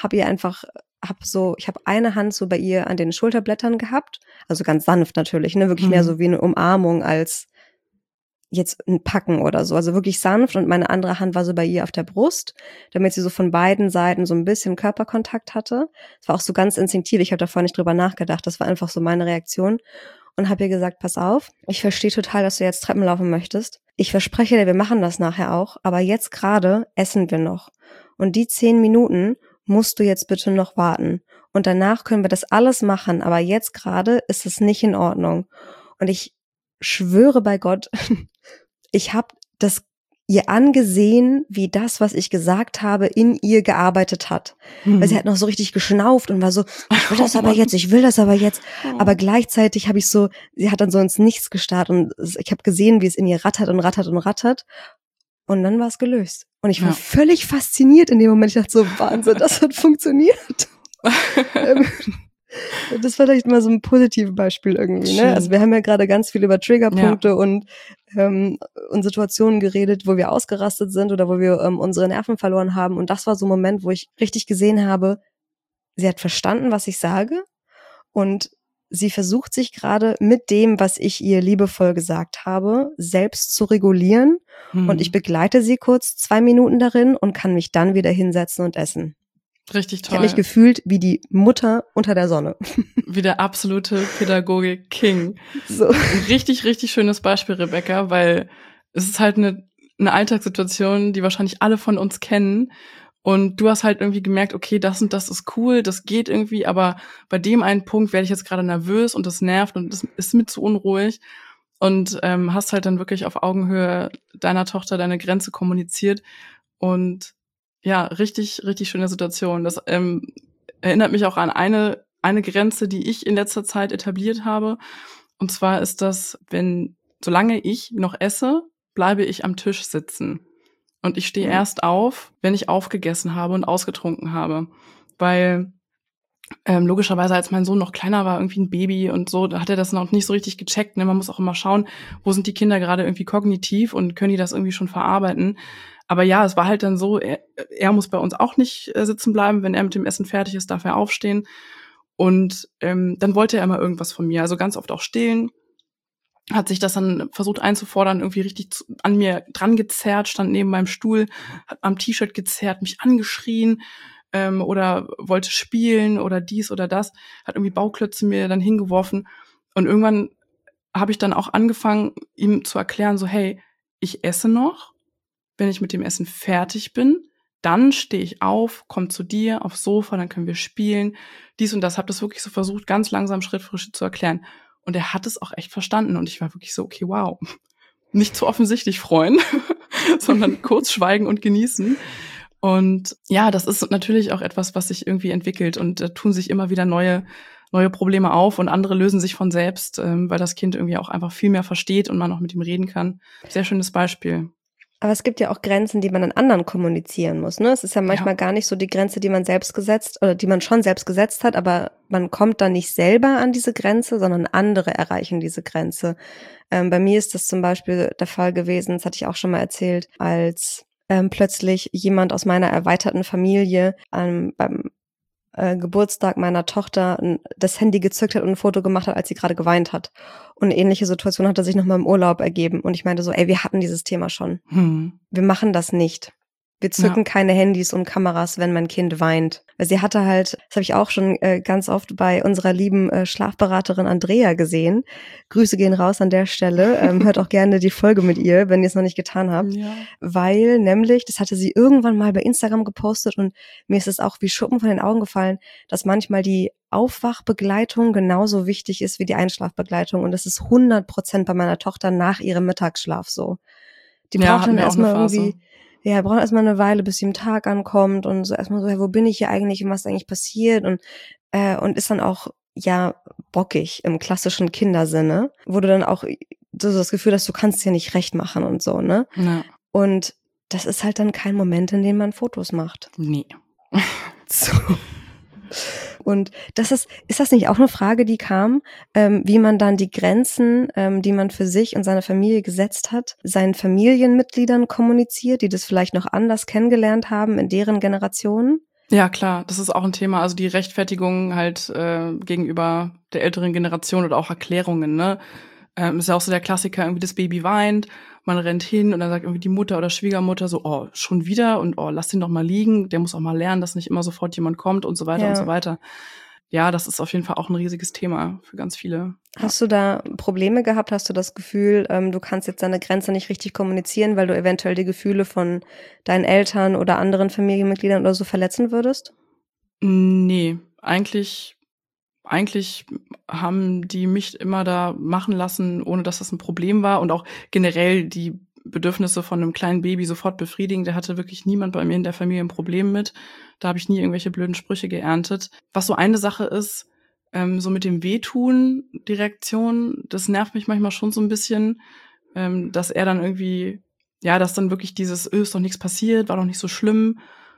ich habe eine Hand so bei ihr an den Schulterblättern gehabt, also ganz sanft natürlich, ne, wirklich mehr so wie eine Umarmung als jetzt ein Packen oder so, also wirklich sanft und meine andere Hand war so bei ihr auf der Brust, damit sie so von beiden Seiten so ein bisschen Körperkontakt hatte. Das war auch so ganz instinktiv, ich habe davor nicht drüber nachgedacht, das war einfach so meine Reaktion und habe ihr gesagt, pass auf, ich verstehe total, dass du jetzt Treppen laufen möchtest. Ich verspreche dir, wir machen das nachher auch, aber jetzt gerade essen wir noch und die 10 Minuten musst du jetzt bitte noch warten und danach können wir das alles machen, aber jetzt gerade ist es nicht in Ordnung und ich schwöre bei Gott, ich habe das ihr angesehen, wie das, was ich gesagt habe, in ihr gearbeitet hat. Weil sie hat noch so richtig geschnauft und war so, ich will das aber jetzt, ich will das aber jetzt. Aber gleichzeitig habe ich so, sie hat dann so ins Nichts gestarrt und ich habe gesehen, wie es in ihr rattert und rattert und rattert. Und dann war es gelöst. Und ich war völlig fasziniert in dem Moment. Ich dachte so, Wahnsinn, das hat funktioniert. Das war vielleicht mal so ein positives Beispiel irgendwie, ne? Also wir haben ja gerade ganz viel über Triggerpunkte und Situationen geredet, wo wir ausgerastet sind oder wo wir unsere Nerven verloren haben. Und das war so ein Moment, wo ich richtig gesehen habe, sie hat verstanden, was ich sage und sie versucht sich gerade mit dem, was ich ihr liebevoll gesagt habe, selbst zu regulieren. Und ich begleite sie kurz 2 Minuten darin und kann mich dann wieder hinsetzen und essen. Richtig toll. Ich habe mich gefühlt wie die Mutter unter der Sonne. Wie der absolute Pädagogik-King. So. Ein richtig, richtig schönes Beispiel, Rebecca, weil es ist halt eine Alltagssituation, die wahrscheinlich alle von uns kennen. Und du hast halt irgendwie gemerkt, okay, das und das ist cool, das geht irgendwie, aber bei dem einen Punkt werde ich jetzt gerade nervös und das nervt und das ist mir zu unruhig. Und hast halt dann wirklich auf Augenhöhe deiner Tochter deine Grenze kommuniziert. Und ja, richtig, richtig schöne Situation. Das erinnert mich auch an eine Grenze, die ich in letzter Zeit etabliert habe. Und zwar ist das, solange ich noch esse, bleibe ich am Tisch sitzen. Und ich stehe erst auf, wenn ich aufgegessen habe und ausgetrunken habe. Weil logischerweise, als mein Sohn noch kleiner war, irgendwie ein Baby und so, da hat er das noch nicht so richtig gecheckt. Ne? Man muss auch immer schauen, wo sind die Kinder gerade irgendwie kognitiv und können die das irgendwie schon verarbeiten. Aber ja, es war halt dann so, er muss bei uns auch nicht sitzen bleiben. Wenn er mit dem Essen fertig ist, darf er aufstehen. Und dann wollte er immer irgendwas von mir. Also ganz oft auch stillen. Hat sich das dann versucht einzufordern, irgendwie richtig an mir dran gezerrt, stand neben meinem Stuhl, hat am T-Shirt gezerrt, mich angeschrien oder wollte spielen oder dies oder das, hat irgendwie Bauklötze mir dann hingeworfen. Und irgendwann habe ich dann auch angefangen, ihm zu erklären, so hey, ich esse noch. Wenn ich mit dem Essen fertig bin, dann stehe ich auf, komme zu dir aufs Sofa, dann können wir spielen, dies und das. Habe das wirklich so versucht, ganz langsam Schritt für Schritt zu erklären. Und er hat es auch echt verstanden. Und ich war wirklich so, okay, wow. Nicht zu offensichtlich freuen, sondern kurz schweigen und genießen. Und ja, das ist natürlich auch etwas, was sich irgendwie entwickelt. Und da tun sich immer wieder neue Probleme auf und andere lösen sich von selbst, weil das Kind irgendwie auch einfach viel mehr versteht und man auch mit ihm reden kann. Sehr schönes Beispiel. Aber es gibt ja auch Grenzen, die man an anderen kommunizieren muss, ne? Es ist ja manchmal gar nicht so die Grenze, die man selbst gesetzt oder die man schon selbst gesetzt hat, aber man kommt dann nicht selber an diese Grenze, sondern andere erreichen diese Grenze. Bei mir ist das zum Beispiel der Fall gewesen, das hatte ich auch schon mal erzählt, als plötzlich jemand aus meiner erweiterten Familie beim Geburtstag meiner Tochter das Handy gezückt hat und ein Foto gemacht hat, als sie gerade geweint hat. Und eine ähnliche Situation hatte sich nochmal im Urlaub ergeben. Und ich meinte so, wir hatten dieses Thema schon. Wir machen das nicht. Wir zücken keine Handys und Kameras, wenn mein Kind weint. Weil sie hatte halt, das habe ich auch schon ganz oft bei unserer lieben Schlafberaterin Andrea gesehen. Grüße gehen raus an der Stelle. Hört auch gerne die Folge mit ihr, wenn ihr es noch nicht getan habt. Ja. Weil nämlich, das hatte sie irgendwann mal bei Instagram gepostet und mir ist es auch wie Schuppen von den Augen gefallen, dass manchmal die Aufwachbegleitung genauso wichtig ist wie die Einschlafbegleitung. Und das ist 100% bei meiner Tochter nach ihrem Mittagsschlaf so. Die braucht dann erstmal irgendwie... Ja, braucht erstmal eine Weile, bis sie im Tag ankommt und so erstmal so, hey, wo bin ich hier eigentlich und was ist eigentlich passiert und ist dann auch, bockig im klassischen Kindersinne, wo du dann auch so das Gefühl hast, du kannst dir nicht recht machen und so, ne? Ja. Und das ist halt dann kein Moment, in dem man Fotos macht. Nee. So. Und ist das nicht auch eine Frage, die kam, wie man dann die Grenzen, die man für sich und seine Familie gesetzt hat, seinen Familienmitgliedern kommuniziert, die das vielleicht noch anders kennengelernt haben in deren Generationen? Ja, klar, das ist auch ein Thema. Also die Rechtfertigung halt gegenüber der älteren Generation oder auch Erklärungen, ne? Ist ja auch so der Klassiker, irgendwie das Baby weint, man rennt hin und dann sagt irgendwie die Mutter oder Schwiegermutter so, oh, schon wieder und oh, lass den doch mal liegen, der muss auch mal lernen, dass nicht immer sofort jemand kommt und so weiter und so weiter. Ja, das ist auf jeden Fall auch ein riesiges Thema für ganz viele. Hast du da Probleme gehabt? Hast du das Gefühl, du kannst jetzt deine Grenze nicht richtig kommunizieren, weil du eventuell die Gefühle von deinen Eltern oder anderen Familienmitgliedern oder so verletzen würdest? Nee, eigentlich haben die mich immer da machen lassen, ohne dass das ein Problem war. Und auch generell, die Bedürfnisse von einem kleinen Baby sofort befriedigen. Da hatte wirklich niemand bei mir in der Familie ein Problem mit. Da habe ich nie irgendwelche blöden Sprüche geerntet. Was so eine Sache ist, so mit dem Wehtun, die Reaktion, das nervt mich manchmal schon so ein bisschen, dass er dann irgendwie, ja, dass dann wirklich dieses, ist doch nichts passiert, war doch nicht so schlimm,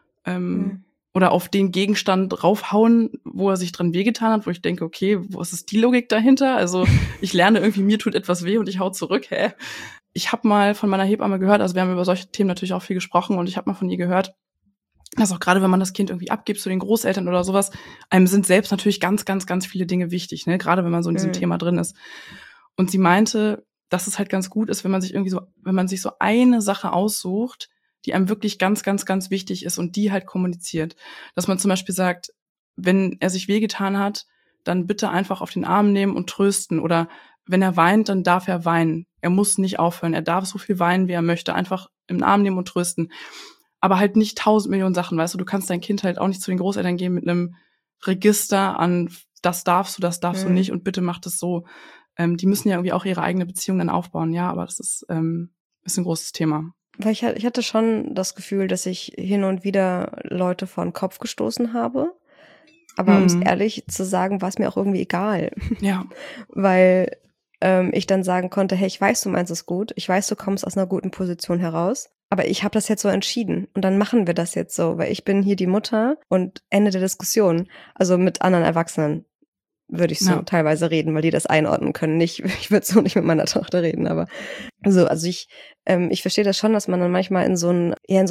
oder auf den Gegenstand raufhauen, wo er sich dran wehgetan hat, wo ich denke, okay, was ist die Logik dahinter? Also ich lerne irgendwie, mir tut etwas weh und ich hau zurück, hä? Ich habe mal von meiner Hebamme gehört, also wir haben über solche Themen natürlich auch viel gesprochen und ich habe mal von ihr gehört, dass auch gerade, wenn man das Kind irgendwie abgibt zu den Großeltern oder sowas, einem sind selbst natürlich ganz, ganz, ganz viele Dinge wichtig, ne? Gerade wenn man so in diesem Thema drin ist. Und sie meinte, dass es halt ganz gut ist, wenn man sich so eine Sache aussucht, die einem wirklich ganz, ganz, ganz wichtig ist und die halt kommuniziert. Dass man zum Beispiel sagt, wenn er sich wehgetan hat, dann bitte einfach auf den Arm nehmen und trösten. Oder wenn er weint, dann darf er weinen. Er muss nicht aufhören. Er darf so viel weinen, wie er möchte. Einfach im Arm nehmen und trösten. Aber halt nicht 1000 Millionen Sachen, weißt du. Du kannst dein Kind halt auch nicht zu den Großeltern gehen mit einem Register an, das darfst du nicht und bitte mach das so. Die müssen ja irgendwie auch ihre eigene Beziehung dann aufbauen. Ja, aber das ist ein großes Thema. Weil ich hatte schon das Gefühl, dass ich hin und wieder Leute vor den Kopf gestoßen habe. Aber um es ehrlich zu sagen, war es mir auch irgendwie egal. Ja. Weil ich dann sagen konnte, hey, ich weiß, du meinst es gut. Ich weiß, du kommst aus einer guten Position heraus. Aber ich habe das jetzt so entschieden. Und dann machen wir das jetzt so. Weil ich bin hier die Mutter und Ende der Diskussion. Also mit anderen Erwachsenen würde ich so teilweise reden, weil die das einordnen können. Ich würde so nicht mit meiner Tochter reden, aber so, also ich verstehe das schon, dass man dann manchmal in so einen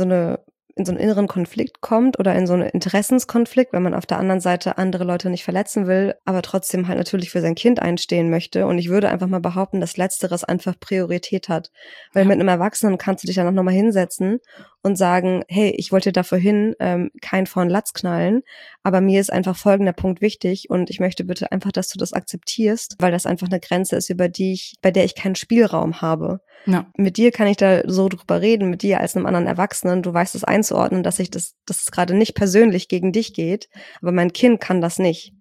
inneren Konflikt kommt oder in so einen Interessenskonflikt, wenn man auf der anderen Seite andere Leute nicht verletzen will, aber trotzdem halt natürlich für sein Kind einstehen möchte. Und ich würde einfach mal behaupten, dass Letzteres einfach Priorität hat. Weil mit einem Erwachsenen kannst du dich dann auch nochmal hinsetzen und sagen, hey, ich wollte da vorhin keinen vor den Latz knallen, aber mir ist einfach folgender Punkt wichtig und ich möchte bitte einfach, dass du das akzeptierst, weil das einfach eine Grenze ist, bei der ich keinen Spielraum habe. Ja. Mit dir kann ich da so drüber reden, mit dir als einem anderen Erwachsenen. Du weißt es einzuordnen, dass es gerade nicht persönlich gegen dich geht, aber mein Kind kann das nicht.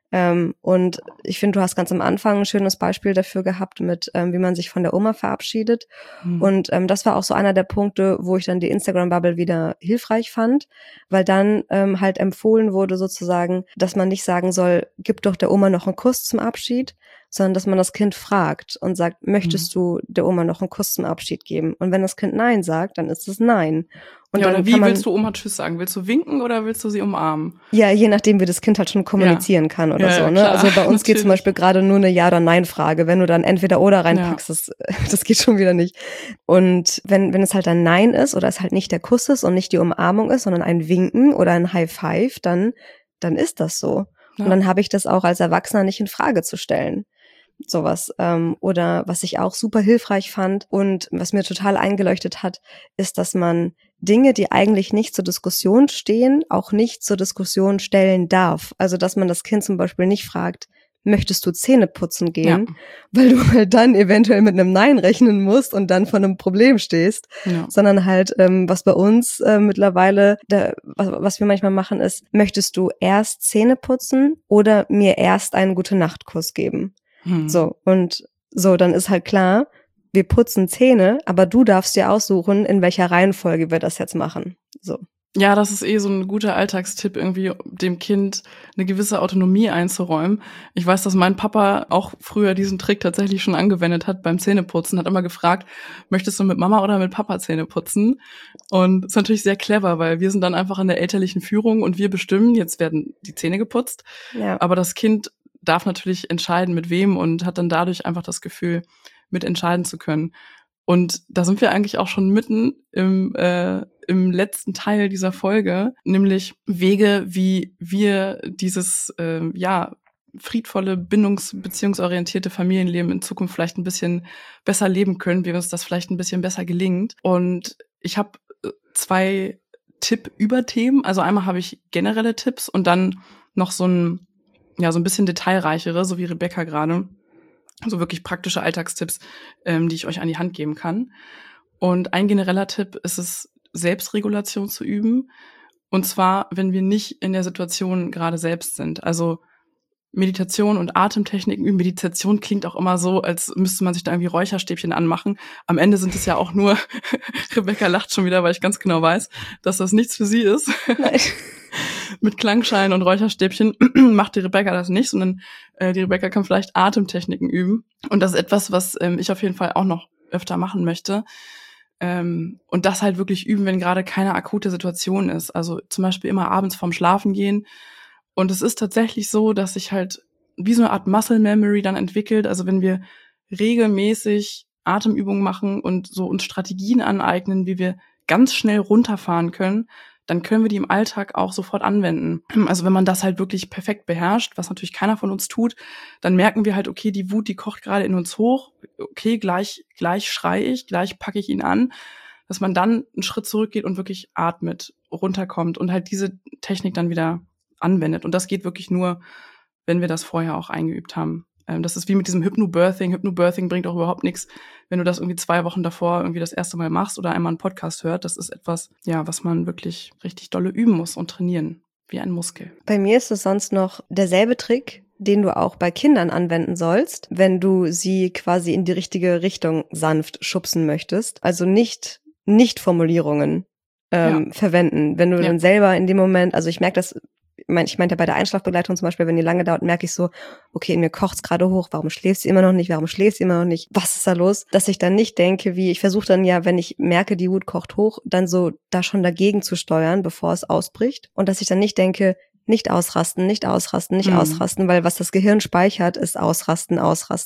Und ich finde, du hast ganz am Anfang ein schönes Beispiel dafür gehabt mit, wie man sich von der Oma verabschiedet. Und das war auch so einer der Punkte, wo ich dann die Instagram-Bubble wieder hilfreich fand, weil dann halt empfohlen wurde sozusagen, dass man nicht sagen soll, gib doch der Oma noch einen Kuss zum Abschied, sondern dass man das Kind fragt und sagt, möchtest du der Oma noch einen Kuss zum Abschied geben? Und wenn das Kind Nein sagt, dann ist es Nein. Und ja, dann oder wie willst du Oma Tschüss sagen? Willst du winken oder willst du sie umarmen? Ja, je nachdem, wie das Kind halt schon kommunizieren kann oder so. Ne? Klar, also bei uns geht zum Beispiel gerade nur eine Ja- oder Nein-Frage. Wenn du dann entweder oder reinpackst, das geht schon wieder nicht. Und wenn es halt ein Nein ist oder es halt nicht der Kuss ist und nicht die Umarmung ist, sondern ein Winken oder ein High Five, dann ist das so. Ja. Und dann habe ich das auch als Erwachsener nicht in Frage zu stellen. Sowas. Oder was ich auch super hilfreich fand und was mir total eingeleuchtet hat, ist, dass man Dinge, die eigentlich nicht zur Diskussion stehen, auch nicht zur Diskussion stellen darf. Also, dass man das Kind zum Beispiel nicht fragt, möchtest du Zähne putzen gehen? Weil du halt dann eventuell mit einem Nein rechnen musst und dann vor einem Problem stehst. Ja. Sondern halt, was bei uns mittlerweile, was wir manchmal machen, ist, möchtest du erst Zähne putzen oder mir erst einen Gute-Nacht-Kuss geben? So, und so, dann ist halt klar, wir putzen Zähne, aber du darfst dir aussuchen, in welcher Reihenfolge wir das jetzt machen. So. Ja, das ist so ein guter Alltagstipp, irgendwie dem Kind eine gewisse Autonomie einzuräumen. Ich weiß, dass mein Papa auch früher diesen Trick tatsächlich schon angewendet hat beim Zähneputzen, hat immer gefragt, möchtest du mit Mama oder mit Papa Zähne putzen? Und das ist natürlich sehr clever, weil wir sind dann einfach in der elterlichen Führung und wir bestimmen, jetzt werden die Zähne geputzt. Ja. Aber das Kind darf natürlich entscheiden, mit wem und hat dann dadurch einfach das Gefühl, mitentscheiden zu können. Und da sind wir eigentlich auch schon mitten im letzten Teil dieser Folge, nämlich Wege, wie wir dieses friedvolle, beziehungsorientierte Familienleben in Zukunft vielleicht ein bisschen besser leben können, wie uns das vielleicht ein bisschen besser gelingt. Und ich habe 2 Tipp-Überthemen. Also einmal habe ich generelle Tipps und dann noch so ein bisschen detailreichere, so wie Rebecca gerade. Also wirklich praktische Alltagstipps, die ich euch an die Hand geben kann. Und ein genereller Tipp ist es, Selbstregulation zu üben. Und zwar, wenn wir nicht in der Situation gerade selbst sind. Also Meditation und Atemtechniken üben. Meditation klingt auch immer so, als müsste man sich da irgendwie Räucherstäbchen anmachen. Am Ende sind es ja auch nur, Rebecca lacht schon wieder, weil ich ganz genau weiß, dass das nichts für sie ist. Nein. Mit Klangschein und Räucherstäbchen macht die Rebecca das nicht, sondern die Rebecca kann vielleicht Atemtechniken üben. Und das ist etwas, was ich auf jeden Fall auch noch öfter machen möchte. Und das halt wirklich üben, wenn gerade keine akute Situation ist. Also zum Beispiel immer abends vorm Schlafen gehen. Und es ist tatsächlich so, dass sich halt wie so eine Art Muscle Memory dann entwickelt. Also wenn wir regelmäßig Atemübungen machen und so uns Strategien aneignen, wie wir ganz schnell runterfahren können, dann können wir die im Alltag auch sofort anwenden. Also wenn man das halt wirklich perfekt beherrscht, was natürlich keiner von uns tut, dann merken wir halt, okay, die Wut, die kocht gerade in uns hoch. Okay, gleich schreie ich, gleich packe ich ihn an. Dass man dann einen Schritt zurückgeht und wirklich atmet, runterkommt und halt diese Technik dann wieder anwendet. Und das geht wirklich nur, wenn wir das vorher auch eingeübt haben. Das ist wie mit diesem Hypnobirthing. Hypnobirthing bringt auch überhaupt nichts, wenn du das irgendwie 2 Wochen davor irgendwie das erste Mal machst oder einmal einen Podcast hört. Das ist etwas, ja, was man wirklich richtig dolle üben muss und trainieren, wie ein Muskel. Bei mir ist es sonst noch derselbe Trick, den du auch bei Kindern anwenden sollst, wenn du sie quasi in die richtige Richtung sanft schubsen möchtest. Also nicht Formulierungen verwenden. Wenn du dann selber in dem Moment, also ich merke das, ich meinte bei der Einschlafbegleitung zum Beispiel, wenn die lange dauert, merke ich so, okay, in mir kocht's gerade hoch, warum schläft sie immer noch nicht, was ist da los? Dass ich dann nicht denke, ich versuche dann ja, wenn ich merke, die Wut kocht hoch, dann so da schon dagegen zu steuern, bevor es ausbricht. Und dass ich dann nicht denke, nicht ausrasten, weil was das Gehirn speichert, ist ausrasten,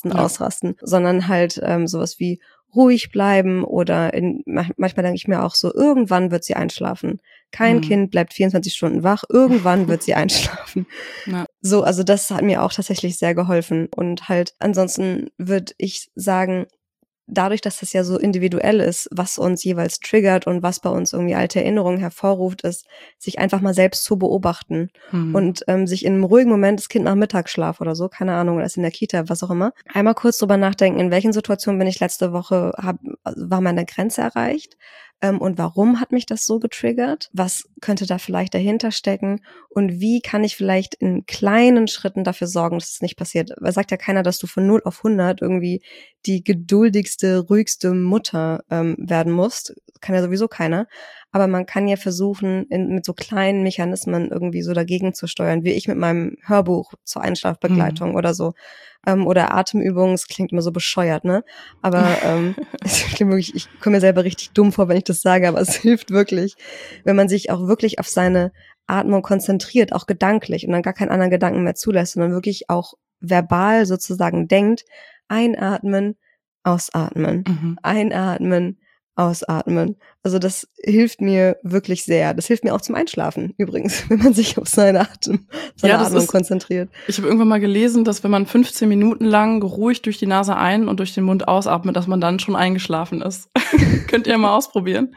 sondern halt sowas wie ruhig bleiben oder manchmal denke ich mir auch so, irgendwann wird sie einschlafen. Kein Kind bleibt 24 Stunden wach, irgendwann wird sie einschlafen. Ja. So, also das hat mir auch tatsächlich sehr geholfen. Und halt ansonsten würde ich sagen, dadurch, dass das ja so individuell ist, was uns jeweils triggert und was bei uns irgendwie alte Erinnerungen hervorruft, ist, sich einfach mal selbst zu beobachten und sich in einem ruhigen Moment, das Kind nach Mittagsschlaf oder so, keine Ahnung, oder ist in der Kita, was auch immer, einmal kurz drüber nachdenken, in welchen Situationen bin ich letzte Woche, war meine Grenze erreicht und warum hat mich das so getriggert? Was könnte da vielleicht dahinter stecken? Und wie kann ich vielleicht in kleinen Schritten dafür sorgen, dass es nicht passiert? Weil sagt ja keiner, dass du von 0 auf 100 irgendwie die geduldigste, ruhigste Mutter werden musst. Kann ja sowieso keiner. Aber man kann ja versuchen, mit so kleinen Mechanismen irgendwie so dagegen zu steuern, wie ich mit meinem Hörbuch zur Einschlafbegleitung oder so. Oder Atemübungen, es klingt immer so bescheuert, ne? Aber es klingt wirklich, ich komme mir selber richtig dumm vor, wenn ich das sage, aber es hilft wirklich, wenn man sich auch wirklich auf seine Atmung konzentriert, auch gedanklich und dann gar keinen anderen Gedanken mehr zulässt, sondern wirklich auch verbal sozusagen denkt, einatmen, ausatmen, einatmen, ausatmen. Also das hilft mir wirklich sehr. Das hilft mir auch zum Einschlafen übrigens, wenn man sich auf seine Atmung konzentriert. Ich habe irgendwann mal gelesen, dass wenn man 15 Minuten lang ruhig durch die Nase ein- und durch den Mund ausatmet, dass man dann schon eingeschlafen ist. Könnt ihr mal ausprobieren.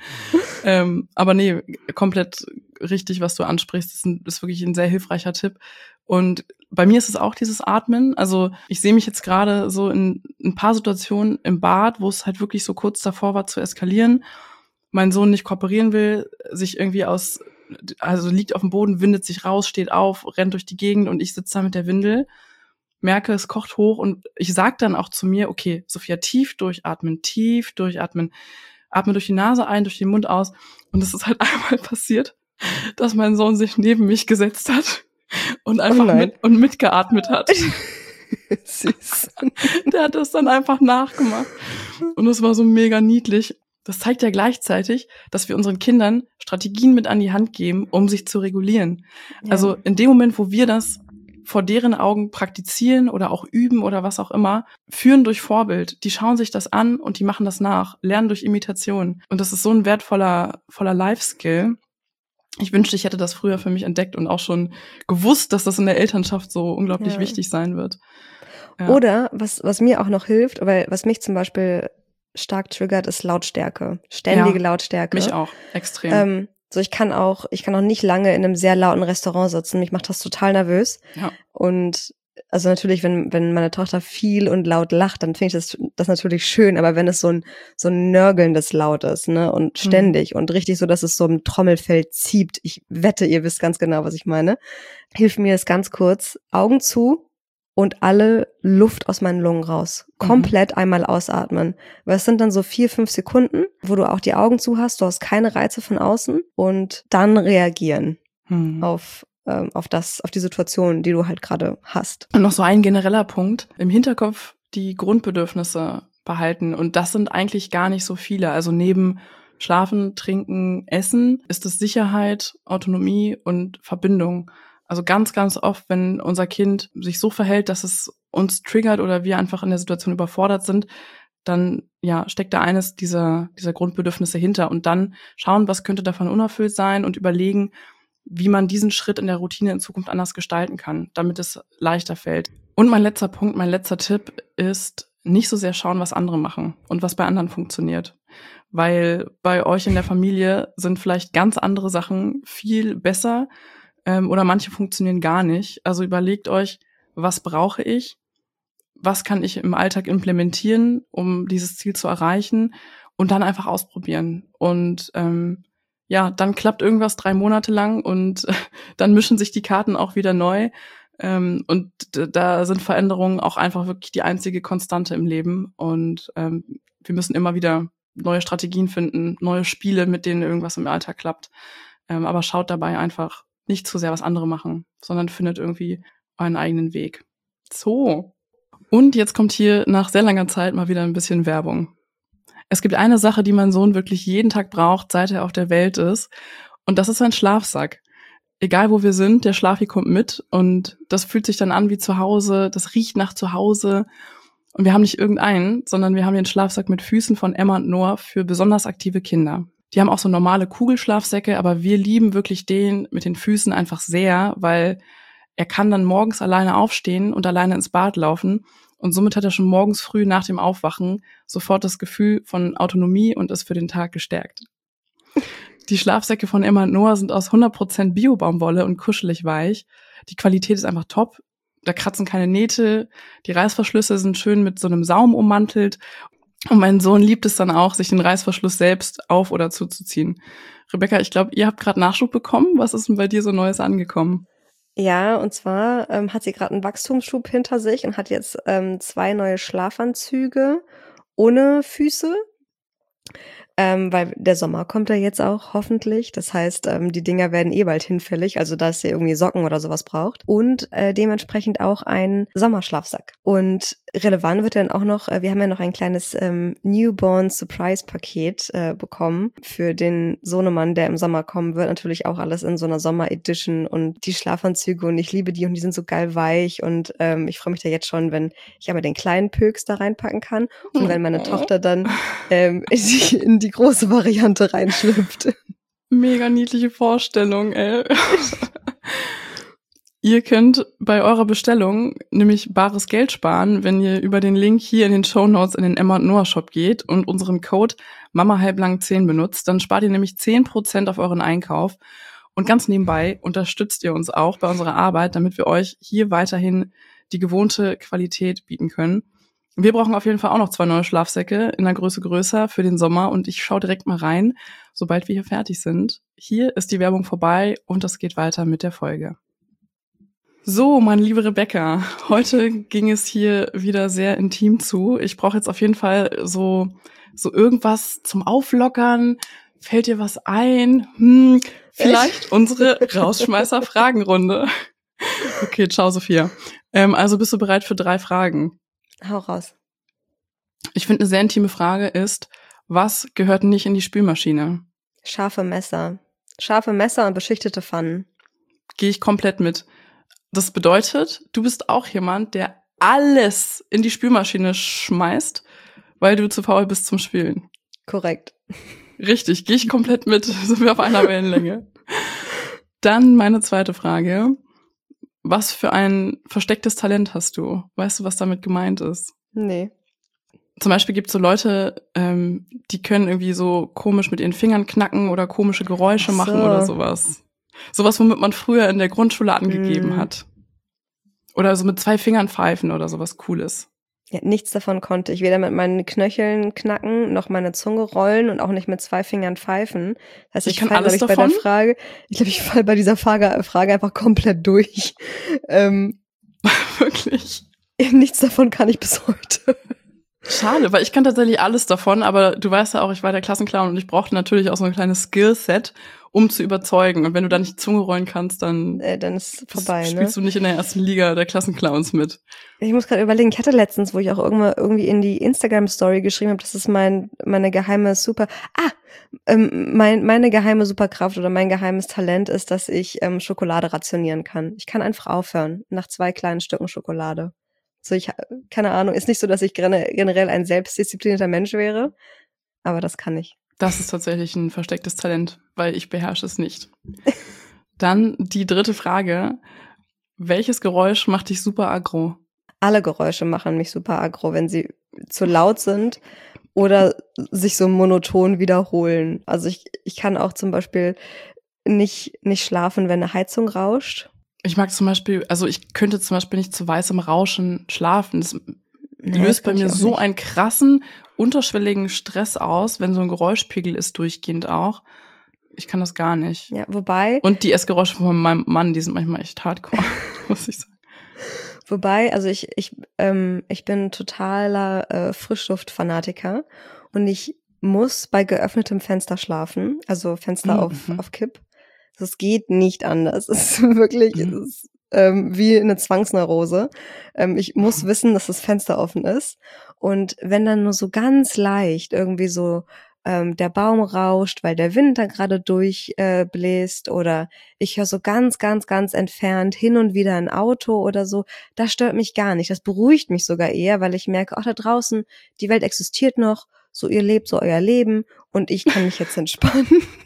Aber nee, komplett richtig, was du ansprichst. Das ist wirklich ein sehr hilfreicher Tipp. Und bei mir ist es auch dieses Atmen. Also ich sehe mich jetzt gerade so in ein paar Situationen im Bad, wo es halt wirklich so kurz davor war zu eskalieren. Mein Sohn nicht kooperieren will, sich irgendwie liegt auf dem Boden, windet sich raus, steht auf, rennt durch die Gegend und ich sitze da mit der Windel, merke, es kocht hoch und ich sag dann auch zu mir, okay, Sophia, tief durchatmen, atme durch die Nase ein, durch den Mund aus. Und es ist halt einmal passiert, dass mein Sohn sich neben mich gesetzt hat und einfach mitgeatmet hat. Süß. Der hat das dann einfach nachgemacht. Und es war so mega niedlich. Das zeigt ja gleichzeitig, dass wir unseren Kindern Strategien mit an die Hand geben, um sich zu regulieren. Ja. Also in dem Moment, wo wir das vor deren Augen praktizieren oder auch üben oder was auch immer, führen durch Vorbild. Die schauen sich das an und die machen das nach, lernen durch Imitation. Und das ist so ein wertvoller Life-Skill. Ich wünschte, ich hätte das früher für mich entdeckt und auch schon gewusst, dass das in der Elternschaft so unglaublich wichtig sein wird. Ja. Oder, was mir auch noch hilft, weil was mich zum Beispiel stark triggert, ist Lautstärke. Ständige Lautstärke. Mich auch, extrem. So ich kann auch nicht lange in einem sehr lauten Restaurant sitzen. Mich macht das total nervös. Ja. Und also natürlich, wenn meine Tochter viel und laut lacht, dann finde ich das natürlich schön. Aber wenn es so ein nörgelndes Laut ist, ne, und ständig und richtig so, dass es so im Trommelfell zieht. Ich wette, ihr wisst ganz genau, was ich meine. Hilft mir es ganz kurz. Augen zu, und alle Luft aus meinen Lungen raus. Komplett einmal ausatmen. Weil es sind dann so 4-5 Sekunden, wo du auch die Augen zu hast, du hast keine Reize von außen und dann reagieren auf die Situation, die du halt gerade hast. Und noch so ein genereller Punkt, im Hinterkopf die Grundbedürfnisse behalten. Und das sind eigentlich gar nicht so viele. Also neben Schlafen, Trinken, Essen ist es Sicherheit, Autonomie und Verbindung. Also ganz, ganz oft, wenn unser Kind sich so verhält, dass es uns triggert oder wir einfach in der Situation überfordert sind, dann steckt da eines dieser Grundbedürfnisse hinter. Und dann schauen, was könnte davon unerfüllt sein und überlegen, wie man diesen Schritt in der Routine in Zukunft anders gestalten kann, damit es leichter fällt. Und mein letzter Punkt, mein letzter Tipp ist, nicht so sehr schauen, was andere machen und was bei anderen funktioniert. Weil bei euch in der Familie sind vielleicht ganz andere Sachen viel besser oder manche funktionieren gar nicht. Also überlegt euch, was brauche ich? Was kann ich im Alltag implementieren, um dieses Ziel zu erreichen? Und dann einfach ausprobieren. Und dann klappt irgendwas 3 Monate lang und dann mischen sich die Karten auch wieder neu. Und da sind Veränderungen auch einfach wirklich die einzige Konstante im Leben. Und wir müssen immer wieder neue Strategien finden, neue Spiele, mit denen irgendwas im Alltag klappt. Aber schaut dabei einfach nicht zu sehr, was andere machen, sondern findet irgendwie euren eigenen Weg. So. Und jetzt kommt hier nach sehr langer Zeit mal wieder ein bisschen Werbung. Es gibt eine Sache, die mein Sohn wirklich jeden Tag braucht, seit er auf der Welt ist. Und das ist sein Schlafsack. Egal wo wir sind, der Schlafi kommt mit und das fühlt sich dann an wie zu Hause, das riecht nach zu Hause. Und wir haben nicht irgendeinen, sondern wir haben den Schlafsack mit Füßen von Emma und Noah für besonders aktive Kinder. Die haben auch so normale Kugelschlafsäcke, aber wir lieben wirklich den mit den Füßen einfach sehr, weil er kann dann morgens alleine aufstehen und alleine ins Bad laufen. Und somit hat er schon morgens früh nach dem Aufwachen sofort das Gefühl von Autonomie und ist für den Tag gestärkt. Die Schlafsäcke von Emma und Noah sind aus 100% Bio-Baumwolle und kuschelig weich. Die Qualität ist einfach top. Da kratzen keine Nähte. Die Reißverschlüsse sind schön mit so einem Saum ummantelt. Und mein Sohn liebt es dann auch, sich den Reißverschluss selbst auf- oder zuzuziehen. Rebecca, ich glaube, ihr habt gerade Nachschub bekommen. Was ist denn bei dir so Neues angekommen? Ja, und zwar hat sie gerade einen Wachstumsschub hinter sich und hat jetzt 2 neue Schlafanzüge ohne Füße. Weil der Sommer kommt ja jetzt auch, hoffentlich. Das heißt, die Dinger werden bald hinfällig, also dass ihr irgendwie Socken oder sowas braucht. Und dementsprechend auch ein Sommerschlafsack. Und relevant wird dann auch noch, wir haben ja noch ein kleines Newborn-Surprise-Paket bekommen für den Sohnemann, der im Sommer kommen wird. Natürlich auch alles in so einer Sommer-Edition und die Schlafanzüge und ich liebe die und die sind so geil weich und ich freue mich da jetzt schon, wenn ich aber den kleinen Pöks da reinpacken kann und wenn meine Tochter dann in die große Variante reinschlüpft. Mega niedliche Vorstellung, ey. Ihr könnt bei eurer Bestellung nämlich bares Geld sparen, wenn ihr über den Link hier in den Shownotes in den Emma und Noah Shop geht und unseren Code MAMAhalblang10 benutzt. Dann spart ihr nämlich 10% auf euren Einkauf. Und ganz nebenbei unterstützt ihr uns auch bei unserer Arbeit, damit wir euch hier weiterhin die gewohnte Qualität bieten können. Wir brauchen auf jeden Fall auch noch 2 neue Schlafsäcke in einer Größe größer für den Sommer und ich schaue direkt mal rein, sobald wir hier fertig sind. Hier ist die Werbung vorbei und es geht weiter mit der Folge. So, meine liebe Rebecca, heute ging es hier wieder sehr intim zu. Ich brauche jetzt auf jeden Fall so irgendwas zum Auflockern. Fällt dir was ein? Vielleicht unsere Rausschmeißer-Fragenrunde. Okay, ciao Sophia. Also bist du bereit für 3 Fragen? Hau raus. Ich finde, eine sehr intime Frage ist, was gehört nicht in die Spülmaschine? Scharfe Messer. Scharfe Messer und beschichtete Pfannen. Gehe ich komplett mit. Das bedeutet, du bist auch jemand, der alles in die Spülmaschine schmeißt, weil du zu faul bist zum Spülen. Korrekt. Richtig, gehe ich komplett mit. Sind wir auf einer Wellenlänge. Dann meine zweite Frage. Was für ein verstecktes Talent hast du? Weißt du, was damit gemeint ist? Nee. Zum Beispiel gibt es so Leute, die können irgendwie so komisch mit ihren Fingern knacken oder komische Geräusche machen oder sowas. Sowas, womit man früher in der Grundschule angegeben hat. Oder so mit 2 Fingern pfeifen oder sowas Cooles. Ja, nichts davon konnte ich weder mit meinen Knöcheln knacken, noch meine Zunge rollen und auch nicht mit 2 Fingern pfeifen. Das heißt, ich falle, glaube ich, bei dieser Frage einfach komplett durch. Wirklich. Nichts davon kann ich bis heute. Schade, weil ich kann tatsächlich alles davon, aber du weißt ja auch, ich war der Klassenclown und ich brauchte natürlich auch so ein kleines Skillset, um zu überzeugen. Und wenn du da nicht die Zunge rollen kannst, dann ist vorbei, spielst du nicht in der ersten Liga der Klassenclowns mit. Ich muss gerade überlegen, ich hatte letztens, wo ich auch irgendwie in die Instagram-Story geschrieben habe, das ist meine geheime meine geheime Superkraft oder mein geheimes Talent ist, dass ich Schokolade rationieren kann. Ich kann einfach aufhören nach 2 kleinen Stücken Schokolade. So, keine Ahnung, ist nicht so, dass ich generell ein selbstdisziplinierter Mensch wäre, aber das kann ich. Das ist tatsächlich ein verstecktes Talent, weil ich beherrsche es nicht. Dann die 3. Frage. Welches Geräusch macht dich super aggro? Alle Geräusche machen mich super aggro, wenn sie zu laut sind oder sich so monoton wiederholen. Also ich kann auch zum Beispiel nicht schlafen, wenn eine Heizung rauscht. Ich mag zum Beispiel, also ich könnte zum Beispiel nicht zu weißem Rauschen schlafen. Das löst bei mir so einen krassen, unterschwelligen Stress aus, wenn so ein Geräuschpegel ist, durchgehend auch. Ich kann das gar nicht. Ja, wobei. Und die Essgeräusche von meinem Mann, die sind manchmal echt hardcore, muss ich sagen. Wobei, also ich bin totaler Frischluftfanatiker und ich muss bei geöffnetem Fenster schlafen, also Fenster auf Kipp. Das geht nicht anders. Es ist wirklich wie eine Zwangsneurose. Ich muss wissen, dass das Fenster offen ist. Und wenn dann nur so ganz leicht irgendwie so der Baum rauscht, weil der Wind da gerade durchbläst oder ich höre so ganz, ganz, ganz entfernt hin und wieder ein Auto oder so, das stört mich gar nicht. Das beruhigt mich sogar eher, weil ich merke, ach, da draußen, die Welt existiert noch, so ihr lebt so euer Leben und ich kann mich jetzt entspannen.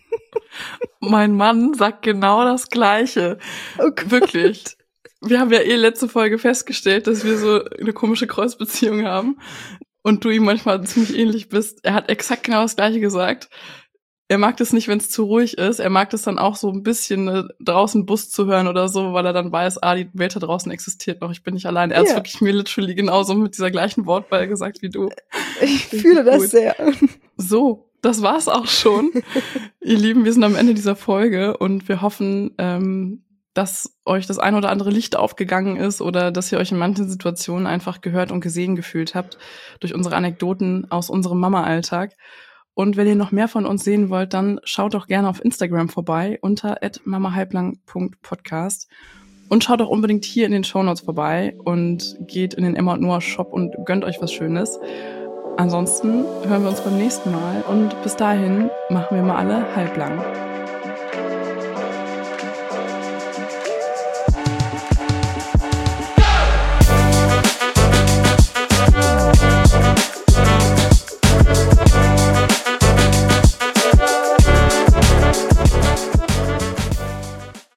Mein Mann sagt genau das Gleiche. Oh Gott. Wirklich. Wir haben ja letzte Folge festgestellt, dass wir so eine komische Kreuzbeziehung haben und du ihm manchmal ziemlich ähnlich bist. Er hat exakt genau das Gleiche gesagt. Er mag das nicht, wenn es zu ruhig ist. Er mag das dann auch so ein bisschen draußen Bus zu hören oder so, weil er dann weiß, die Welt da draußen existiert noch. Ich bin nicht allein. Er hat wirklich mir literally genauso mit dieser gleichen Wortwahl gesagt wie du. Ich fühle das sehr. So, das war's auch schon. Ihr Lieben, wir sind am Ende dieser Folge und wir hoffen, dass euch das ein oder andere Licht aufgegangen ist oder dass ihr euch in manchen Situationen einfach gehört und gesehen gefühlt habt durch unsere Anekdoten aus unserem Mama-Alltag. Und wenn ihr noch mehr von uns sehen wollt, dann schaut doch gerne auf Instagram vorbei unter @mamahalblang.podcast und schaut auch unbedingt hier in den Shownotes vorbei und geht in den Emma und Noah Shop und gönnt euch was Schönes. Ansonsten hören wir uns beim nächsten Mal und bis dahin machen wir mal alle halblang.